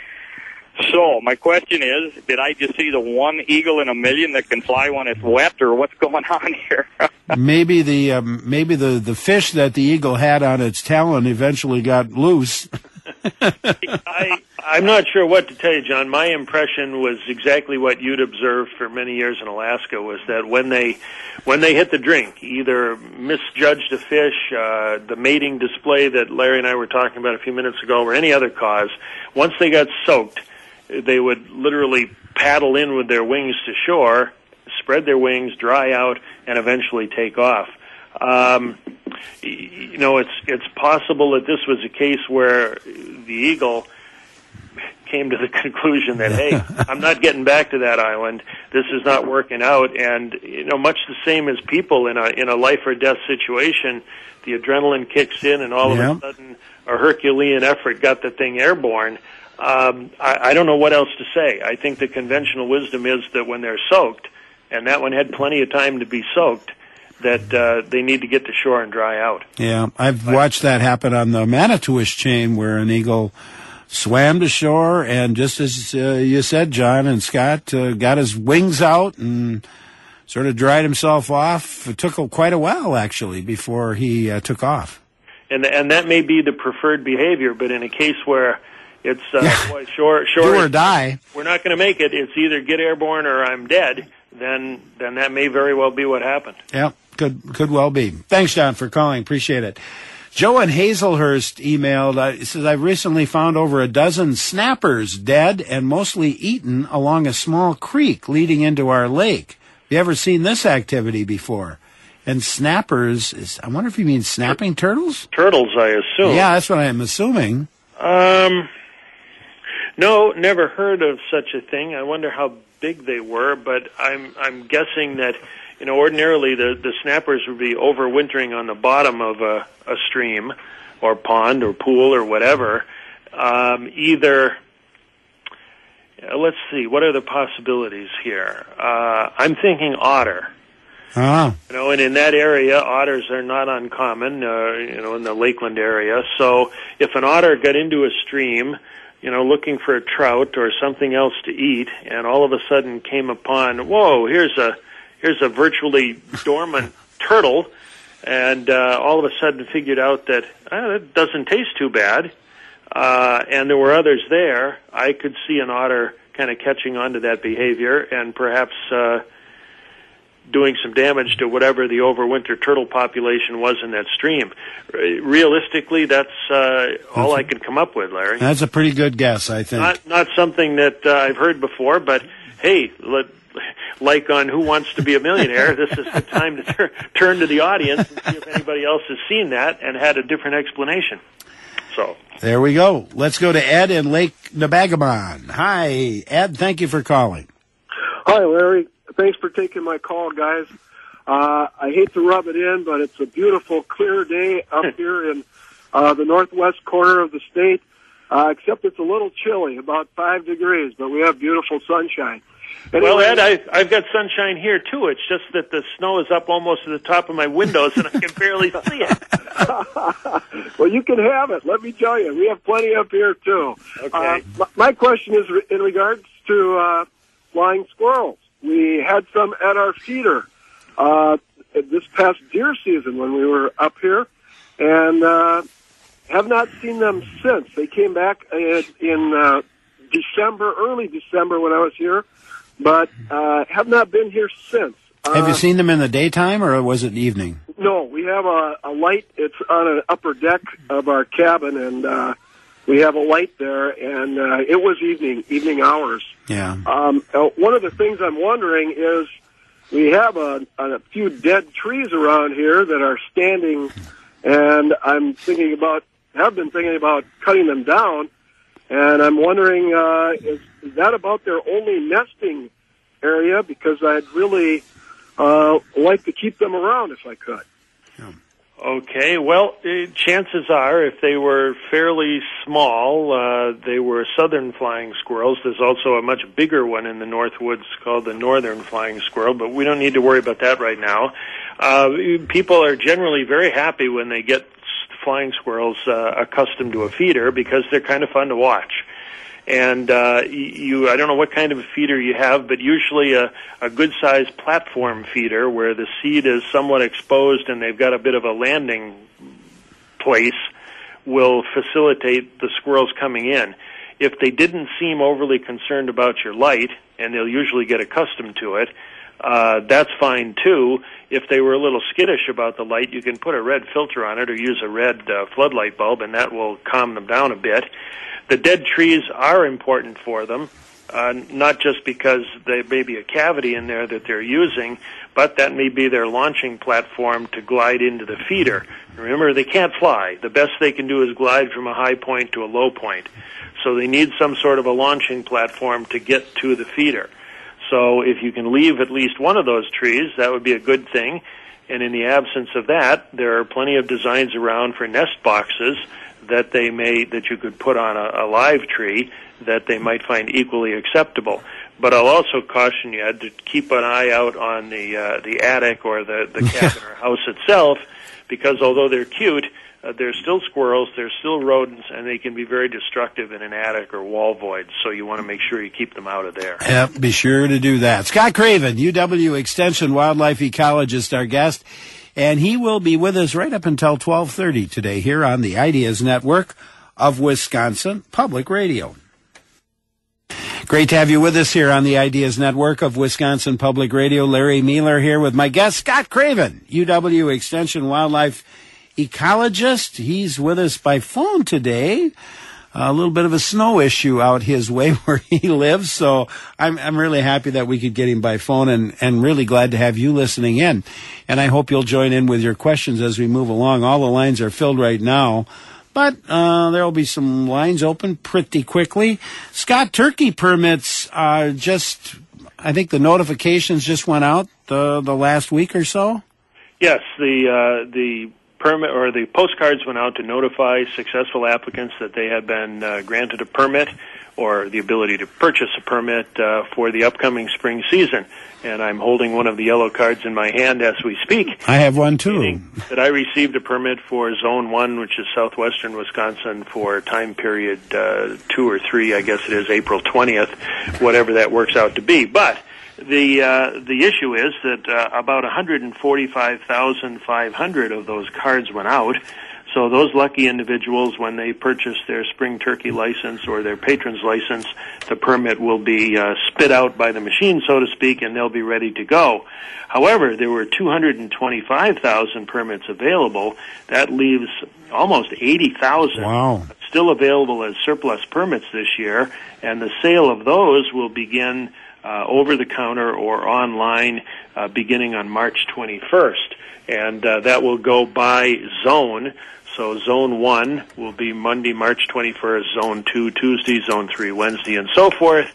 So, my question is, did I just see the one eagle in a million that can fly when it's wet, or what's going on here? Maybe the fish that the eagle had on its talon eventually got loose. I I'm not sure what to tell you, John. My impression was exactly what you'd observed for many years in Alaska, was that when they hit the drink, either misjudged a fish, the mating display that Larry and I were talking about a few minutes ago, or any other cause, once they got soaked, they would literally paddle in with their wings to shore, spread their wings, dry out, and eventually take off. It's possible that this was a case where the eagle came to the conclusion that, hey, I'm not getting back to that island. This is not working out. And, much the same as people in a life or death situation, the adrenaline kicks in and all of a sudden a Herculean effort got the thing airborne. I don't know what else to say. I think the conventional wisdom is that when they're soaked, and that one had plenty of time to be soaked, that they need to get to shore and dry out. Yeah, I've watched that happen on the Manitowish chain, where an eagle swam to shore, and just as you said, John and Scott, got his wings out and sort of dried himself off. It took quite a while, actually, before he took off. And that may be the preferred behavior, but in a case where it's shore do or die, we're not going to make it. It's either get airborne or I'm dead. Then that may very well be what happened. Yeah, could well be. Thanks, John, for calling. Appreciate it. Joe in Hazelhurst emailed, he says, I've recently found over a dozen snappers dead and mostly eaten along a small creek leading into our lake. Have you ever seen this activity before? And snappers, I wonder if you mean snapping turtles? Turtles, I assume. Yeah, that's what I'm assuming. No, never heard of such a thing. I wonder how big they were, but I'm guessing that, ordinarily the snappers would be overwintering on the bottom of a stream or pond or pool or whatever. Let's see, what are the possibilities here? I'm thinking otter. Ah. And in that area, otters are not uncommon, in the Lakeland area. So if an otter got into a stream, looking for a trout or something else to eat, and all of a sudden came upon, whoa, here's a virtually dormant turtle, and all of a sudden figured out that it doesn't taste too bad, and there were others there, I could see an otter kind of catching on to that behavior and perhaps doing some damage to whatever the overwinter turtle population was in that stream. Realistically, that's all I can come up with, Larry. That's a pretty good guess, I think. Not something that I've heard before, but hey, like on Who Wants to Be a Millionaire, this is the time to turn to the audience and see if anybody else has seen that and had a different explanation. So there we go. Let's go to Ed in Lake Nebagamon. Hi, Ed. Thank you for calling. Hi, Larry. Thanks for taking my call, guys. I hate to rub it in, but it's a beautiful, clear day up here in the northwest corner of the state, except it's a little chilly, about 5 degrees, but we have beautiful sunshine. Anyway, well, Ed, I've got sunshine here, too. It's just that the snow is up almost to the top of my windows, and I can barely see it. Well, you can have it. Let me tell you, we have plenty up here, too. Okay. My question is in regards to flying squirrels. We had some at our feeder this past deer season when we were up here, and have not seen them since. They came back in December, early December when I was here, but have not been here since. Have you seen them in the daytime, or was it evening? No, we have a light. It's on an upper deck of our cabin, and we have a light there, and it was evening hours. Yeah. One of the things I'm wondering is we have a few dead trees around here that are standing, and have been thinking about cutting them down, and I'm wondering, is that about their only nesting area? Because I'd really like to keep them around if I could. Okay, well, chances are, if they were fairly small, they were southern flying squirrels. There's also a much bigger one in the Northwoods called the northern flying squirrel, but we don't need to worry about that right now. People are generally very happy when they get flying squirrels accustomed to a feeder because they're kind of fun to watch. And I don't know what kind of a feeder you have, but usually a good-sized platform feeder where the seed is somewhat exposed and they've got a bit of a landing place will facilitate the squirrels coming in. If they didn't seem overly concerned about your light, and they'll usually get accustomed to it, that's fine too. If they were a little skittish about the light, you can put a red filter on it or use a red floodlight bulb, and that will calm them down a bit. The dead trees are important for them, not just because there may be a cavity in there that they're using, but that may be their launching platform to glide into the feeder. Remember, they can't fly. The best they can do is glide from a high point to a low point. So they need some sort of a launching platform to get to the feeder. So if you can leave at least one of those trees, that would be a good thing. And in the absence of that, there are plenty of designs around for nest boxes that you could put on a live tree that they might find equally acceptable. But I'll also caution you to keep an eye out on the attic or the cabin or house itself, because although they're cute, they're still squirrels, they're still rodents, and they can be very destructive in an attic or wall void, so you want to make sure you keep them out of there. Yep, be sure to do that. Scott Craven, UW Extension wildlife ecologist, our guest, and he will be with us right up until 12:30 today here on the Ideas Network of Wisconsin Public Radio. Great to have you with us here on the Ideas Network of Wisconsin Public Radio. Larry Mealer here with my guest, Scott Craven, UW Extension wildlife ecologist. He's with us by phone today. A little bit of a snow issue out his way where he lives, so I'm really happy that we could get him by phone, and really glad to have you listening in. And I hope you'll join in with your questions as we move along. All the lines are filled right now, but there will be some lines open pretty quickly. Scott, turkey permits I think the notifications just went out the last week or so? Yes, the permit or the postcards went out to notify successful applicants that they had been granted a permit or the ability to purchase a permit for the upcoming spring season. And I'm holding one of the yellow cards in my hand as we speak. I have one too. That I received a permit for Zone 1, which is southwestern Wisconsin, for time period 2 or 3, I guess it is April 20th, whatever that works out to be. But the issue is that about 145,500 of those cards went out. So those lucky individuals, when they purchase their spring turkey license or their patron's license, the permit will be spit out by the machine, so to speak, and they'll be ready to go. However, there were 225,000 permits available. That leaves almost 80,000 still available as surplus permits this year, and the sale of those will begin over the counter or online beginning on March 21st. And that will go by zone. So Zone 1 will be Monday, March 21st, Zone 2 Tuesday, Zone 3 Wednesday, and so forth.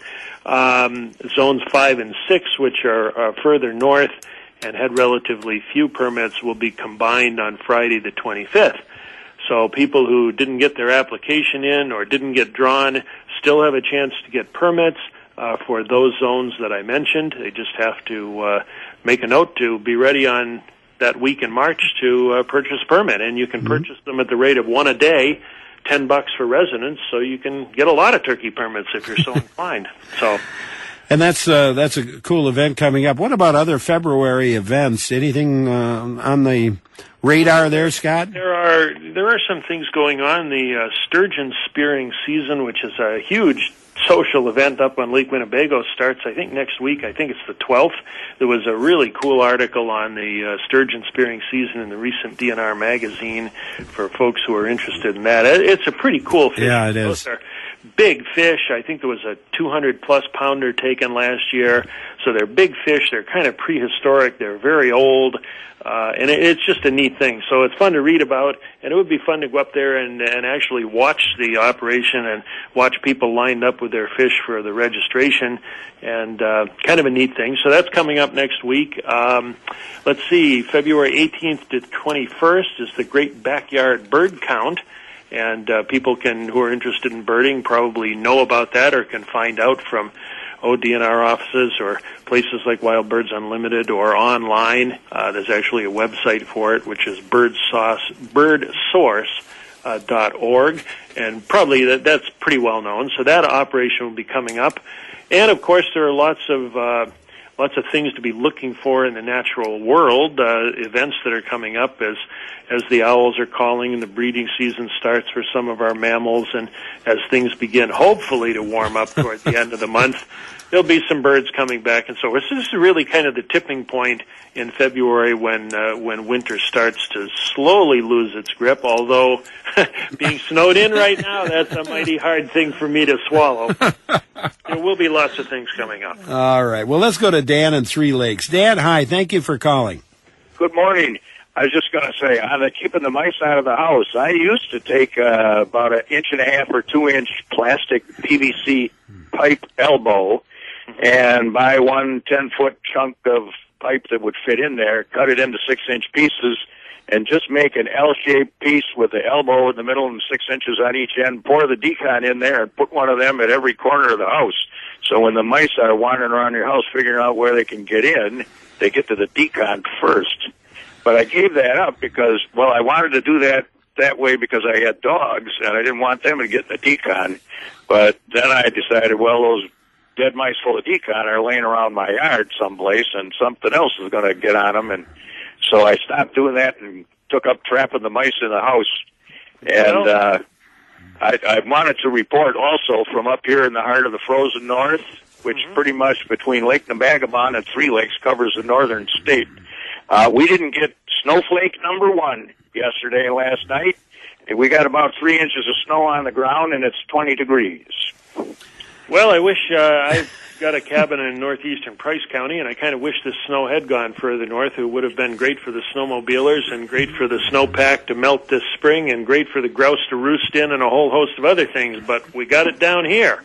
Zones 5 and 6, which are further north and had relatively few permits, will be combined on Friday the 25th. So people who didn't get their application in or didn't get drawn still have a chance to get permits for those zones that I mentioned. They just have to make a note to be ready on that week in March to purchase a permit, and you can purchase them at the rate of one a day, $10 for residents, so you can get a lot of turkey permits if you're so inclined. And that's a cool event coming up. What about other February events? Anything on the radar there, Scott? There are some things going on. The sturgeon spearing season, which is a huge social event up on Lake Winnebago, starts, I think, next week. I think it's the 12th. There was a really cool article on the sturgeon spearing season in the recent DNR magazine for folks who are interested in that. It's a pretty cool fish. Yeah, it is. Those are big fish. I think there was a 200-plus pounder taken last year. So they're big fish. They're kind of prehistoric. They're very old. And it's just a neat thing. So it's fun to read about, and it would be fun to go up there and actually watch the operation and watch people lined up with their fish for the registration, and kind of a neat thing. So that's coming up next week. Let's see, February 18th to 21st is the Great Backyard Bird Count, and people who are interested in birding probably know about that or can find out from DNR offices or places like Wild Birds Unlimited or online. There's actually a website for it, which is birdsource.org, and probably that's pretty well known. So that operation will be coming up. And, of course, there are lots of lots of things to be looking for in the natural world, events that are coming up as the owls are calling and the breeding season starts for some of our mammals, and as things begin hopefully to warm up toward the end of the month, there'll be some birds coming back and so forth. So this is really kind of the tipping point in February when winter starts to slowly lose its grip, although being snowed in right now, that's a mighty hard thing for me to swallow. There will be lots of things coming up. All right. Well, let's go to Dan in Three Lakes. Dan, hi. Thank you for calling. Good morning. I was just going to say, on the keeping the mice out of the house, I used to take about 1.5 or 2 inch plastic PVC pipe elbow and buy 1 10-foot chunk of pipe that would fit in there, cut it into 6-inch pieces, and just make an L-shaped piece with the elbow in the middle and 6 inches on each end, pour the decon in there, and put one of them at every corner of the house. So when the mice are wandering around your house figuring out where they can get in, they get to the decon first. But I gave that up because, well, I wanted to do that way because I had dogs, and I didn't want them to get in the decon. But then I decided, well, those dead mice full of decon are laying around my yard someplace, and something else is going to get on them. And so I stopped doing that and took up trapping the mice in the house. And I wanted to report also from up here in the heart of the frozen north, which pretty much between Lake Nebagaban and Three Lakes covers the northern state. We didn't get snowflake number 1 yesterday and last night. We got about 3 inches of snow on the ground, and it's 20 degrees. Well, I wish I've got a cabin in northeastern Price County, and I kind of wish the snow had gone further north. It would have been great for the snowmobilers and great for the snowpack to melt this spring and great for the grouse to roost in and a whole host of other things, but we got it down here.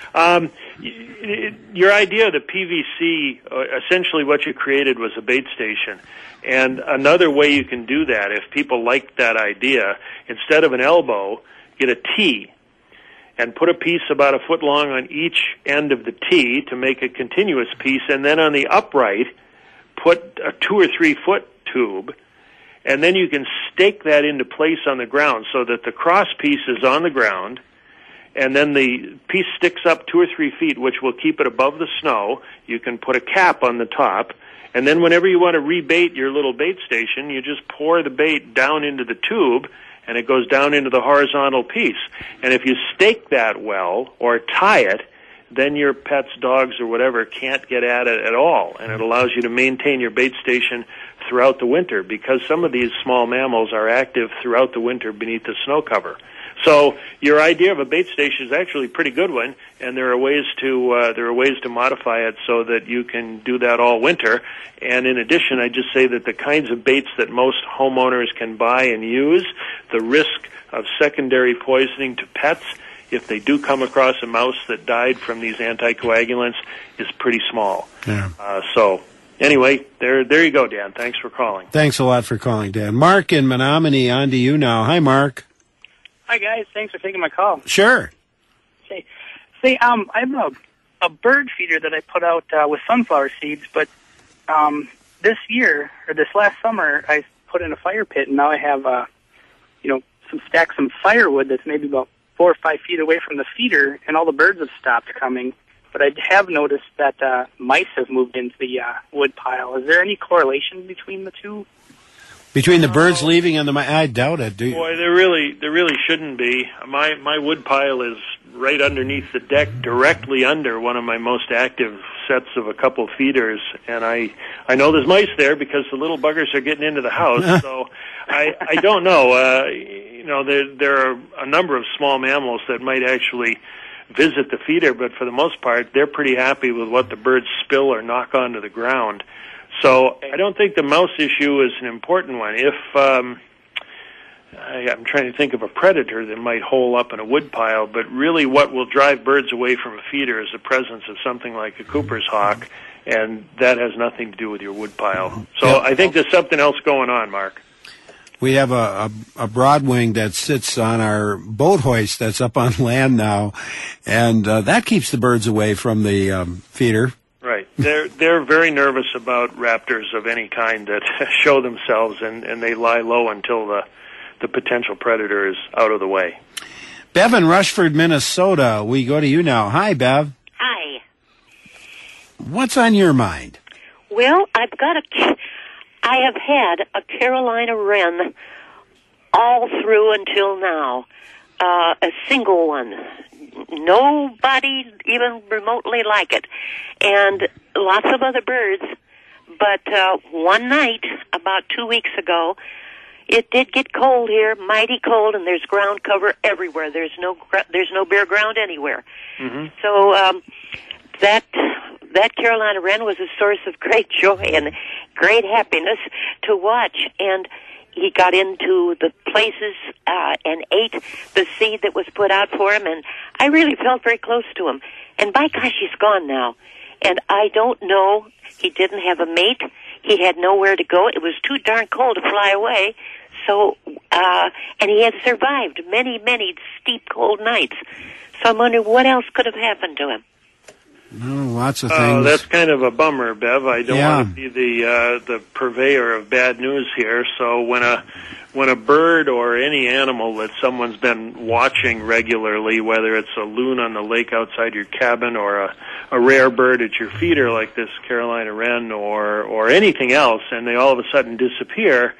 Your idea of the PVC, essentially what you created was a bait station. And another way you can do that, if people like that idea, instead of an elbow, get a T and put a piece about 1 foot long on each end of the T to make a continuous piece, and then on the upright, put a 2 or 3 foot tube, and then you can stake that into place on the ground so that the cross piece is on the ground, and then the piece sticks up 2 or 3 feet, which will keep it above the snow. You can put a cap on the top, and then whenever you want to rebait your little bait station, you just pour the bait down into the tube, and it goes down into the horizontal piece. And if you stake that well or tie it, then your pets, dogs, or whatever can't get at it at all, and it allows you to maintain your bait station throughout the winter because some of these small mammals are active throughout the winter beneath the snow cover. So your idea of a bait station is actually a pretty good one, and there are ways to modify it so that you can do that all winter. And in addition, I just say that the kinds of baits that most homeowners can buy and use, the risk of secondary poisoning to pets, if they do come across a mouse that died from these anticoagulants, is pretty small. Yeah. So anyway, there you go, Dan. Thanks for calling. Thanks a lot for calling, Dan. Mark in Menominee, on to you now. Hi, Mark. Hi, guys. Thanks for taking my call. Sure. Say, I have a bird feeder that I put out with sunflower seeds, but this year, or this last summer, I put in a fire pit, and now I have, some firewood that's maybe about 4 or 5 feet away from the feeder, and all the birds have stopped coming. But I have noticed that mice have moved into the wood pile. Is there any correlation between the two? Between the birds leaving and the mice? I doubt it. Do you? Boy, there really shouldn't be. My wood pile is right underneath the deck, directly under one of my most active sets of a couple feeders, and I know there's mice there because the little buggers are getting into the house. So I don't know. There are a number of small mammals that might actually visit the feeder, but for the most part, they're pretty happy with what the birds spill or knock onto the ground. So I don't think the mouse issue is an important one. If I'm trying to think of a predator that might hole up in a wood pile, but really what will drive birds away from a feeder is the presence of something like a Cooper's hawk, and that has nothing to do with your wood pile. So I think there's something else going on, Mark. We have a broadwing that sits on our boat hoist that's up on land now, and that keeps the birds away from the feeder. Right. They're very nervous about raptors of any kind that show themselves, and they lie low until the potential predator is out of the way. Bev in Rushford, Minnesota. We go to you now. Hi, Bev. Hi. What's on your mind? Well, I have had a Carolina wren all through until now. A single one. Nobody even remotely like it. And lots of other birds. But one night, about 2 weeks ago, it did get cold here, mighty cold, and there's ground cover everywhere. There's no bare ground anywhere. Mm-hmm. So that Carolina wren was a source of great joy and great happiness to watch. And he got into the places and ate the seed that was put out for him, and I really felt very close to him. And by gosh, he's gone now. And I don't know, he didn't have a mate. He had nowhere to go. It was too darn cold to fly away. So, and he had survived many, many steep, cold nights. So I'm wondering what else could have happened to him. Oh, lots of things. Oh, that's kind of a bummer, Bev. I don't want to be the purveyor of bad news here. So when a bird or any animal that someone's been watching regularly, whether it's a loon on the lake outside your cabin or a rare bird at your feeder like this Carolina wren or anything else, and they all of a sudden disappear,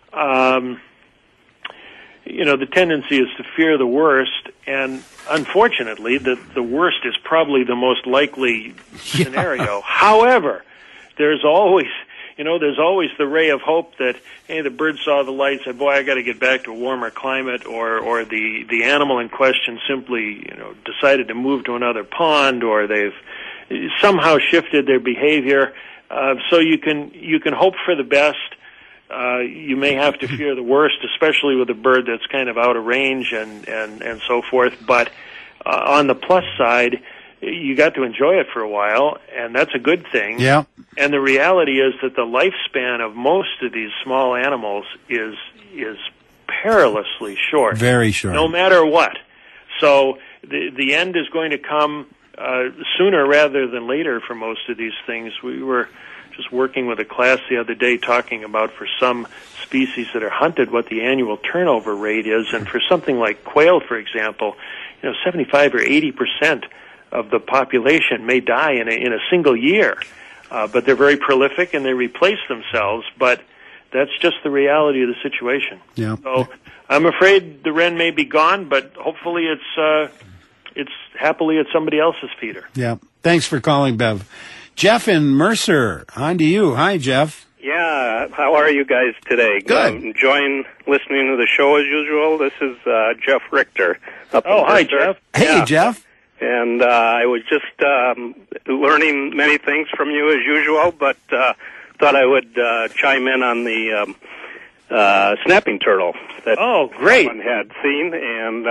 the tendency is to fear the worst, and unfortunately, the worst is probably the most likely scenario. However, there's always the ray of hope that, hey, the bird saw the light, said, boy, I got to get back to a warmer climate, or the animal in question simply, decided to move to another pond, or they've somehow shifted their behavior. So you can hope for the best. You may have to fear the worst, especially with a bird that's kind of out of range and so forth. But on the plus side, you got to enjoy it for a while, and that's a good thing. Yeah. And the reality is that the lifespan of most of these small animals is perilously short. Very short. No matter what. So the end is going to come sooner rather than later for most of these things. We were just working with a class the other day talking about, for some species that are hunted, what the annual turnover rate is. And for something like quail, for example, 75 or 80% of the population may die in a single year. But they're very prolific and they replace themselves. But that's just the reality of the situation. Yeah. So I'm afraid the wren may be gone, but hopefully it's happily at somebody else's feeder. Yeah. Thanks for calling, Bev. Jeff in Mercer, on to you. Hi, Jeff. Yeah, how are you guys today? Good. Enjoying listening to the show as usual. This is Jeff Richter. Hi, Jeff. Hey, Jeff. And I was just learning many things from you as usual, but thought I would chime in on the snapping turtle that great. someone had seen. And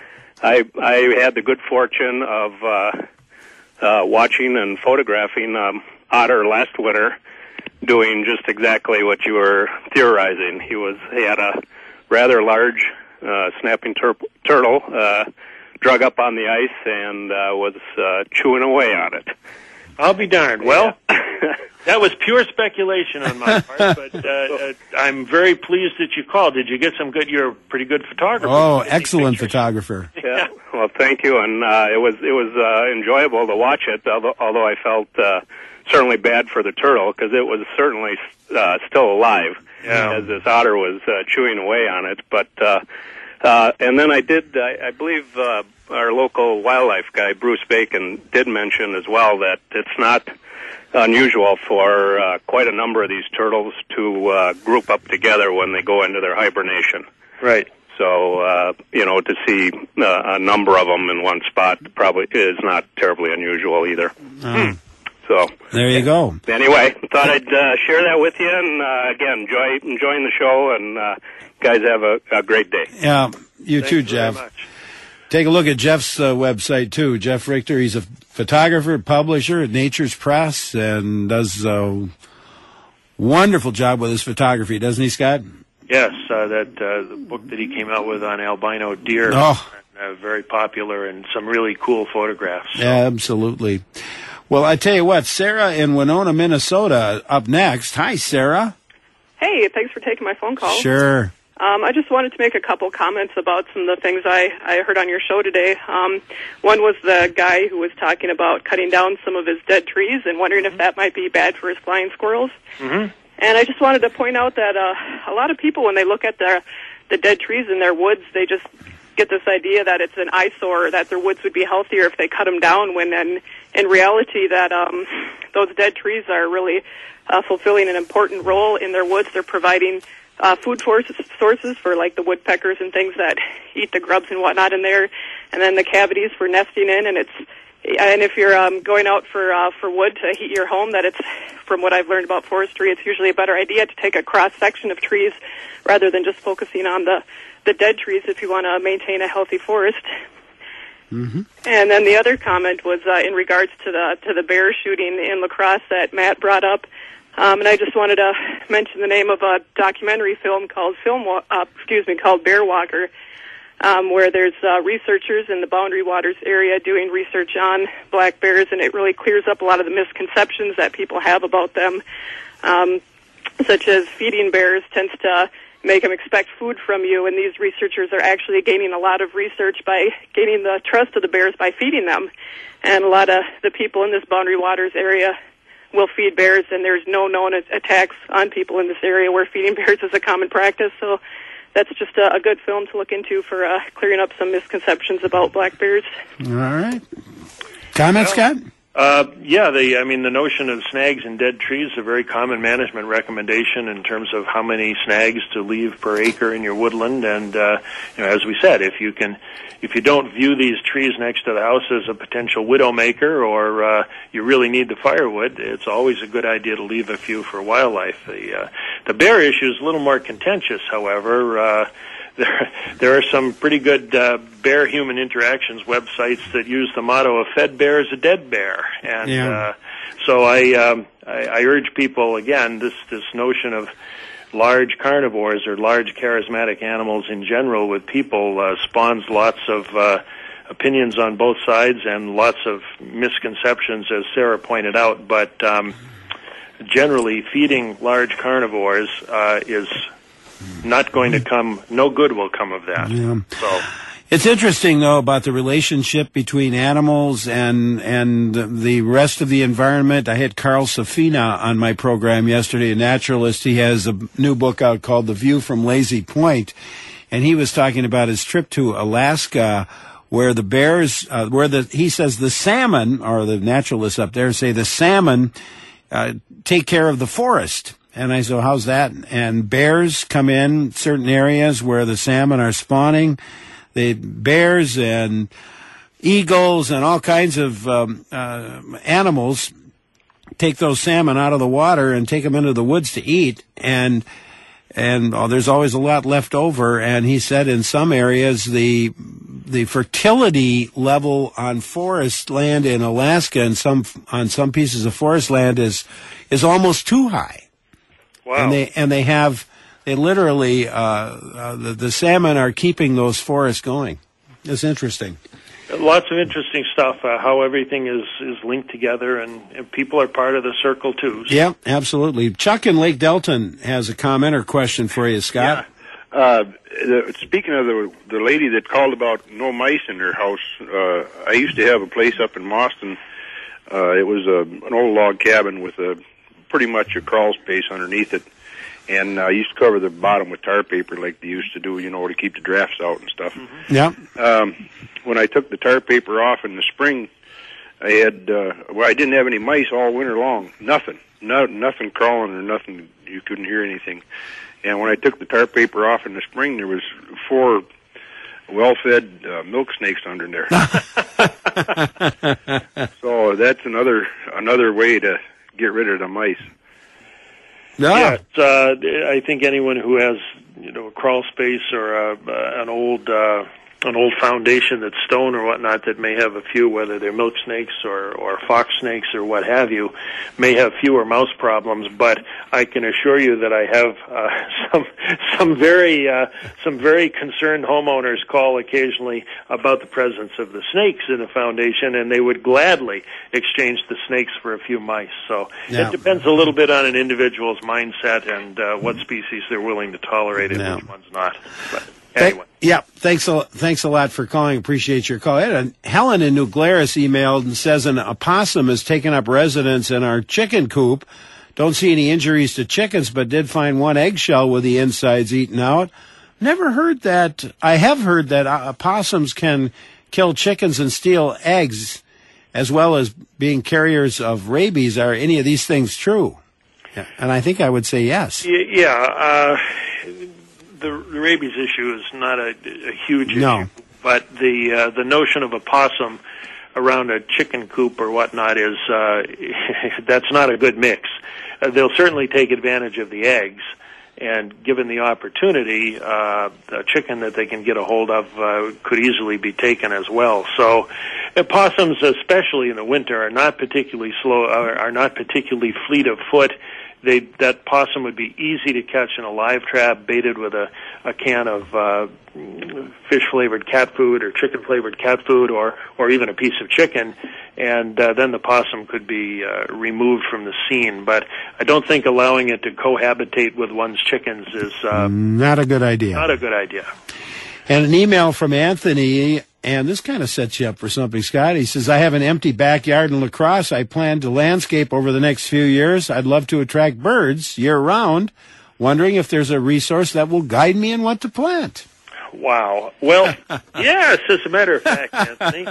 I had the good fortune of watching and photographing otter last winter, doing just exactly what you were theorizing. He had a rather large snapping turtle drug up on the ice and was chewing away on it. I'll be darned. Well, that was pure speculation on my part, but I'm very pleased that you called. Did you get some good? You're a pretty good photographer. Oh, excellent photographer. Yeah. Well, thank you, and it was enjoyable to watch it. Although I felt certainly bad for the turtle because it was certainly still alive as this otter was chewing away on it. But and then I believe our local wildlife guy Bruce Bacon did mention as well that it's not unusual for quite a number of these turtles to group up together when they go into their hibernation. Right. So, to see a number of them in one spot probably is not terribly unusual either. So there you go. Anyway, thought I'd share that with you, and again, enjoying the show, and guys have a great day. Yeah, you too, Jeff. Take a look at Jeff's website, too. Jeff Richter, he's a photographer, publisher at Nature's Press, and does a wonderful job with his photography, doesn't he, Scott? Yes, the book that he came out with on albino deer, very popular, and some really cool photographs. So. Yeah, absolutely. Well, I tell you what, Sarah in Winona, Minnesota, up next. Hi, Sarah. Hey, thanks for taking my phone call. Sure. I just wanted to make a couple comments about some of the things I heard on your show today. One was the guy who was talking about cutting down some of his dead trees and wondering if that might be bad for his flying squirrels. Mm-hmm. And I just wanted to point out that a lot of people, when they look at the dead trees in their woods, they just get this idea that it's an eyesore, that their woods would be healthier if they cut them down, when in reality that those dead trees are really fulfilling an important role in their woods. They're providing food sources for like the woodpeckers and things that eat the grubs and whatnot in there, and then the cavities for nesting in. And if you're going out for wood to heat your home, that it's, from what I've learned about forestry, it's usually a better idea to take a cross section of trees rather than just focusing on the dead trees if you want to maintain a healthy forest. Mm-hmm. And then the other comment was in regards to the bear shooting in La Crosse that Matt brought up. And I just wanted to mention the name of a documentary film called Bear Walker, where there's researchers in the Boundary Waters area doing research on black bears, and it really clears up a lot of the misconceptions that people have about them, such as feeding bears tends to make them expect food from you, and these researchers are actually gaining a lot of research by gaining the trust of the bears by feeding them. And a lot of the people in this Boundary Waters area will feed bears, and there's no known attacks on people in this area where feeding bears is a common practice. So that's just a good film to look into for clearing up some misconceptions about black bears. All right. Comments, Scott? The notion of snags in dead trees is a very common management recommendation in terms of how many snags to leave per acre in your woodland. And as we said, if you don't view these trees next to the house as a potential widowmaker, or you really need the firewood, it's always a good idea to leave a few for wildlife. The bear issue is a little more contentious, however. There are some pretty good bear-human interactions websites that use the motto of "fed bear is a dead bear," and so I urge people, again, this notion of large carnivores or large charismatic animals in general with people spawns lots of opinions on both sides and lots of misconceptions, as Sarah pointed out. But generally, feeding large carnivores is not going to come, no good will come of that. Yeah. So it's interesting, though, about the relationship between animals and the rest of the environment. I had Carl Safina on my program yesterday, a naturalist. He has a new book out called The View from Lazy Point, and he was talking about his trip to Alaska, where the bears, he says the salmon, or the naturalists up there say the salmon take care of the forest. And I said, how's that? And bears come in certain areas where the salmon are spawning. The bears and eagles and all kinds of animals take those salmon out of the water and take them into the woods to eat. And there's always a lot left over. And he said in some areas the fertility level on forest land in Alaska and on some pieces of forest land is almost too high. Wow. And they literally, the salmon are keeping those forests going. It's interesting. Lots of interesting stuff, how everything is linked together, and people are part of the circle, too. So. Yeah, absolutely. Chuck in Lake Delton has a comment or question for you, Scott. Yeah. Speaking of the lady that called about no mice in her house, I used to have a place up in Boston. It was an old log cabin with pretty much a crawl space underneath it, and I used to cover the bottom with tar paper like they used to do, to keep the drafts out and stuff. Mm-hmm. Yeah. When I took the tar paper off in the spring, I had I didn't have any mice all winter long. Nothing crawling or nothing. You couldn't hear anything. And when I took the tar paper off in the spring, there was 4 well-fed milk snakes under there. So that's another way to get rid of the mice. Yeah, I think anyone who has a crawl space or an old an old foundation that's stone or whatnot that may have a few, whether they're milk snakes or fox snakes or what have you, may have fewer mouse problems. But I can assure you that I have some very concerned homeowners call occasionally about the presence of the snakes in the foundation, and they would gladly exchange the snakes for a few mice. So it depends a little bit on an individual's mindset and what species they're willing to tolerate and which ones not. But anyway. Thanks a lot for calling. Appreciate your call. Helen in New Glarus emailed and says an opossum has taken up residence in our chicken coop. Don't see any injuries to chickens, but did find one eggshell with the insides eaten out. Never heard that. I have heard that opossums can kill chickens and steal eggs, as well as being carriers of rabies. Are any of these things true? And I think I would say yes. The rabies issue is not a huge issue, but the notion of a possum around a chicken coop or whatnot is that's not a good mix. They'll certainly take advantage of the eggs, and given the opportunity, the chicken that they can get a hold of could easily be taken as well. So, possums, especially in the winter, are not particularly slow, are not particularly fleet of foot. That possum would be easy to catch in a live trap, baited with a can of fish-flavored cat food or chicken-flavored cat food, or even a piece of chicken, and then the possum could be removed from the scene. But I don't think allowing it to cohabitate with one's chickens is not a good idea. Not a good idea. And an email from Anthony, and this kind of sets you up for something, Scott. He says, I have an empty backyard in La Crosse. I plan to landscape over the next few years. I'd love to attract birds year-round. Wondering if there's a resource that will guide me in what to plant. Wow. Well, yes, as a matter of fact, Anthony.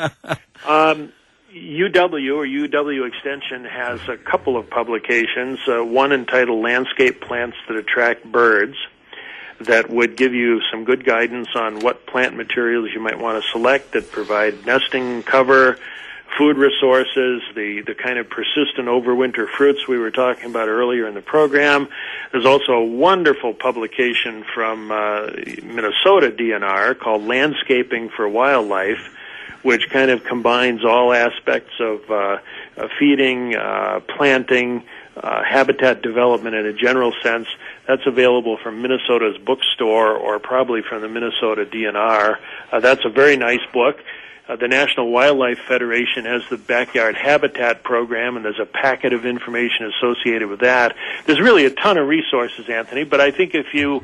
UW or UW Extension has a couple of publications, one entitled Landscape Plants That Attract Birds, that would give you some good guidance on what plant materials you might want to select that provide nesting cover, food resources, the kind of persistent overwinter fruits we were talking about earlier in the program. There's also a wonderful publication from Minnesota DNR called Landscaping for Wildlife, which kind of combines all aspects of feeding, planting, habitat development in a general sense. That's available from Minnesota's bookstore or probably from the Minnesota DNR. That's a very nice book. The National Wildlife Federation has the Backyard Habitat Program, and there's a packet of information associated with that. There's really a ton of resources, Anthony, but I think if you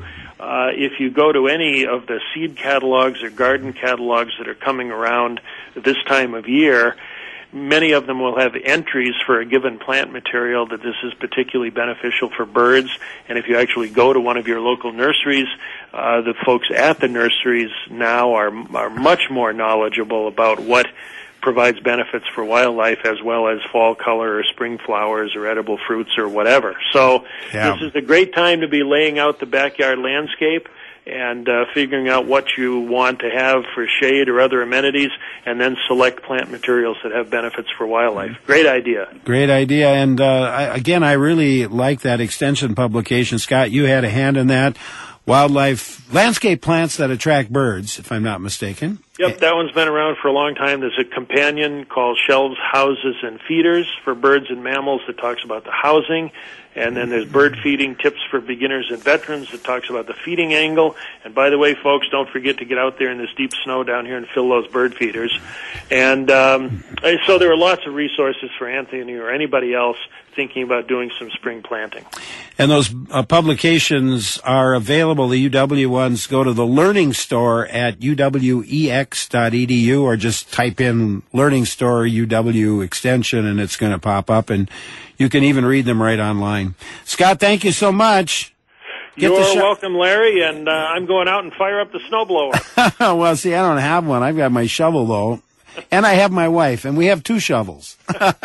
go to any of the seed catalogs or garden catalogs that are coming around this time of year, many of them will have entries for a given plant material that this is particularly beneficial for birds. And if you actually go to one of your local nurseries, the folks at the nurseries now are much more knowledgeable about what provides benefits for wildlife, as well as fall color or spring flowers or edible fruits or whatever. So This is a great time to be laying out the backyard landscape and figuring out what you want to have for shade or other amenities, and then select plant materials that have benefits for wildlife. Great idea. Great idea. And I really like that extension publication. Scott, you had a hand in that. Wildlife landscape plants that attract birds, if I'm not mistaken. Yep, that one's been around for a long time. There's a companion called Shelves, Houses, and Feeders for birds and mammals that talks about the housing. And then there's Bird Feeding Tips for Beginners and Veterans that talks about the feeding angle. And by the way, folks, don't forget to get out there in this deep snow down here and fill those bird feeders. And so there are lots of resources for Anthony or anybody else thinking about doing some spring planting. And those publications are available, the UW ones. Go to the Learning Store at uwex.edu or just type in Learning Store UW Extension and it's going to pop up, and you can even read them right online. Scott, thank you so much. You're welcome, Larry, and I'm going out and fire up the snowblower. Well, see, I don't have one. I've got my shovel, though. And I have my wife, and we have 2 shovels.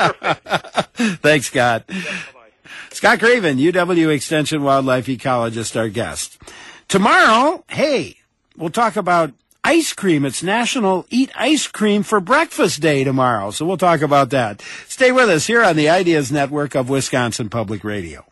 Thanks, Scott. Yeah, Scott Craven, UW Extension wildlife ecologist, our guest. Tomorrow, hey, we'll talk about ice cream. It's National Eat Ice Cream for Breakfast Day tomorrow, so we'll talk about that. Stay with us here on the Ideas Network of Wisconsin Public Radio.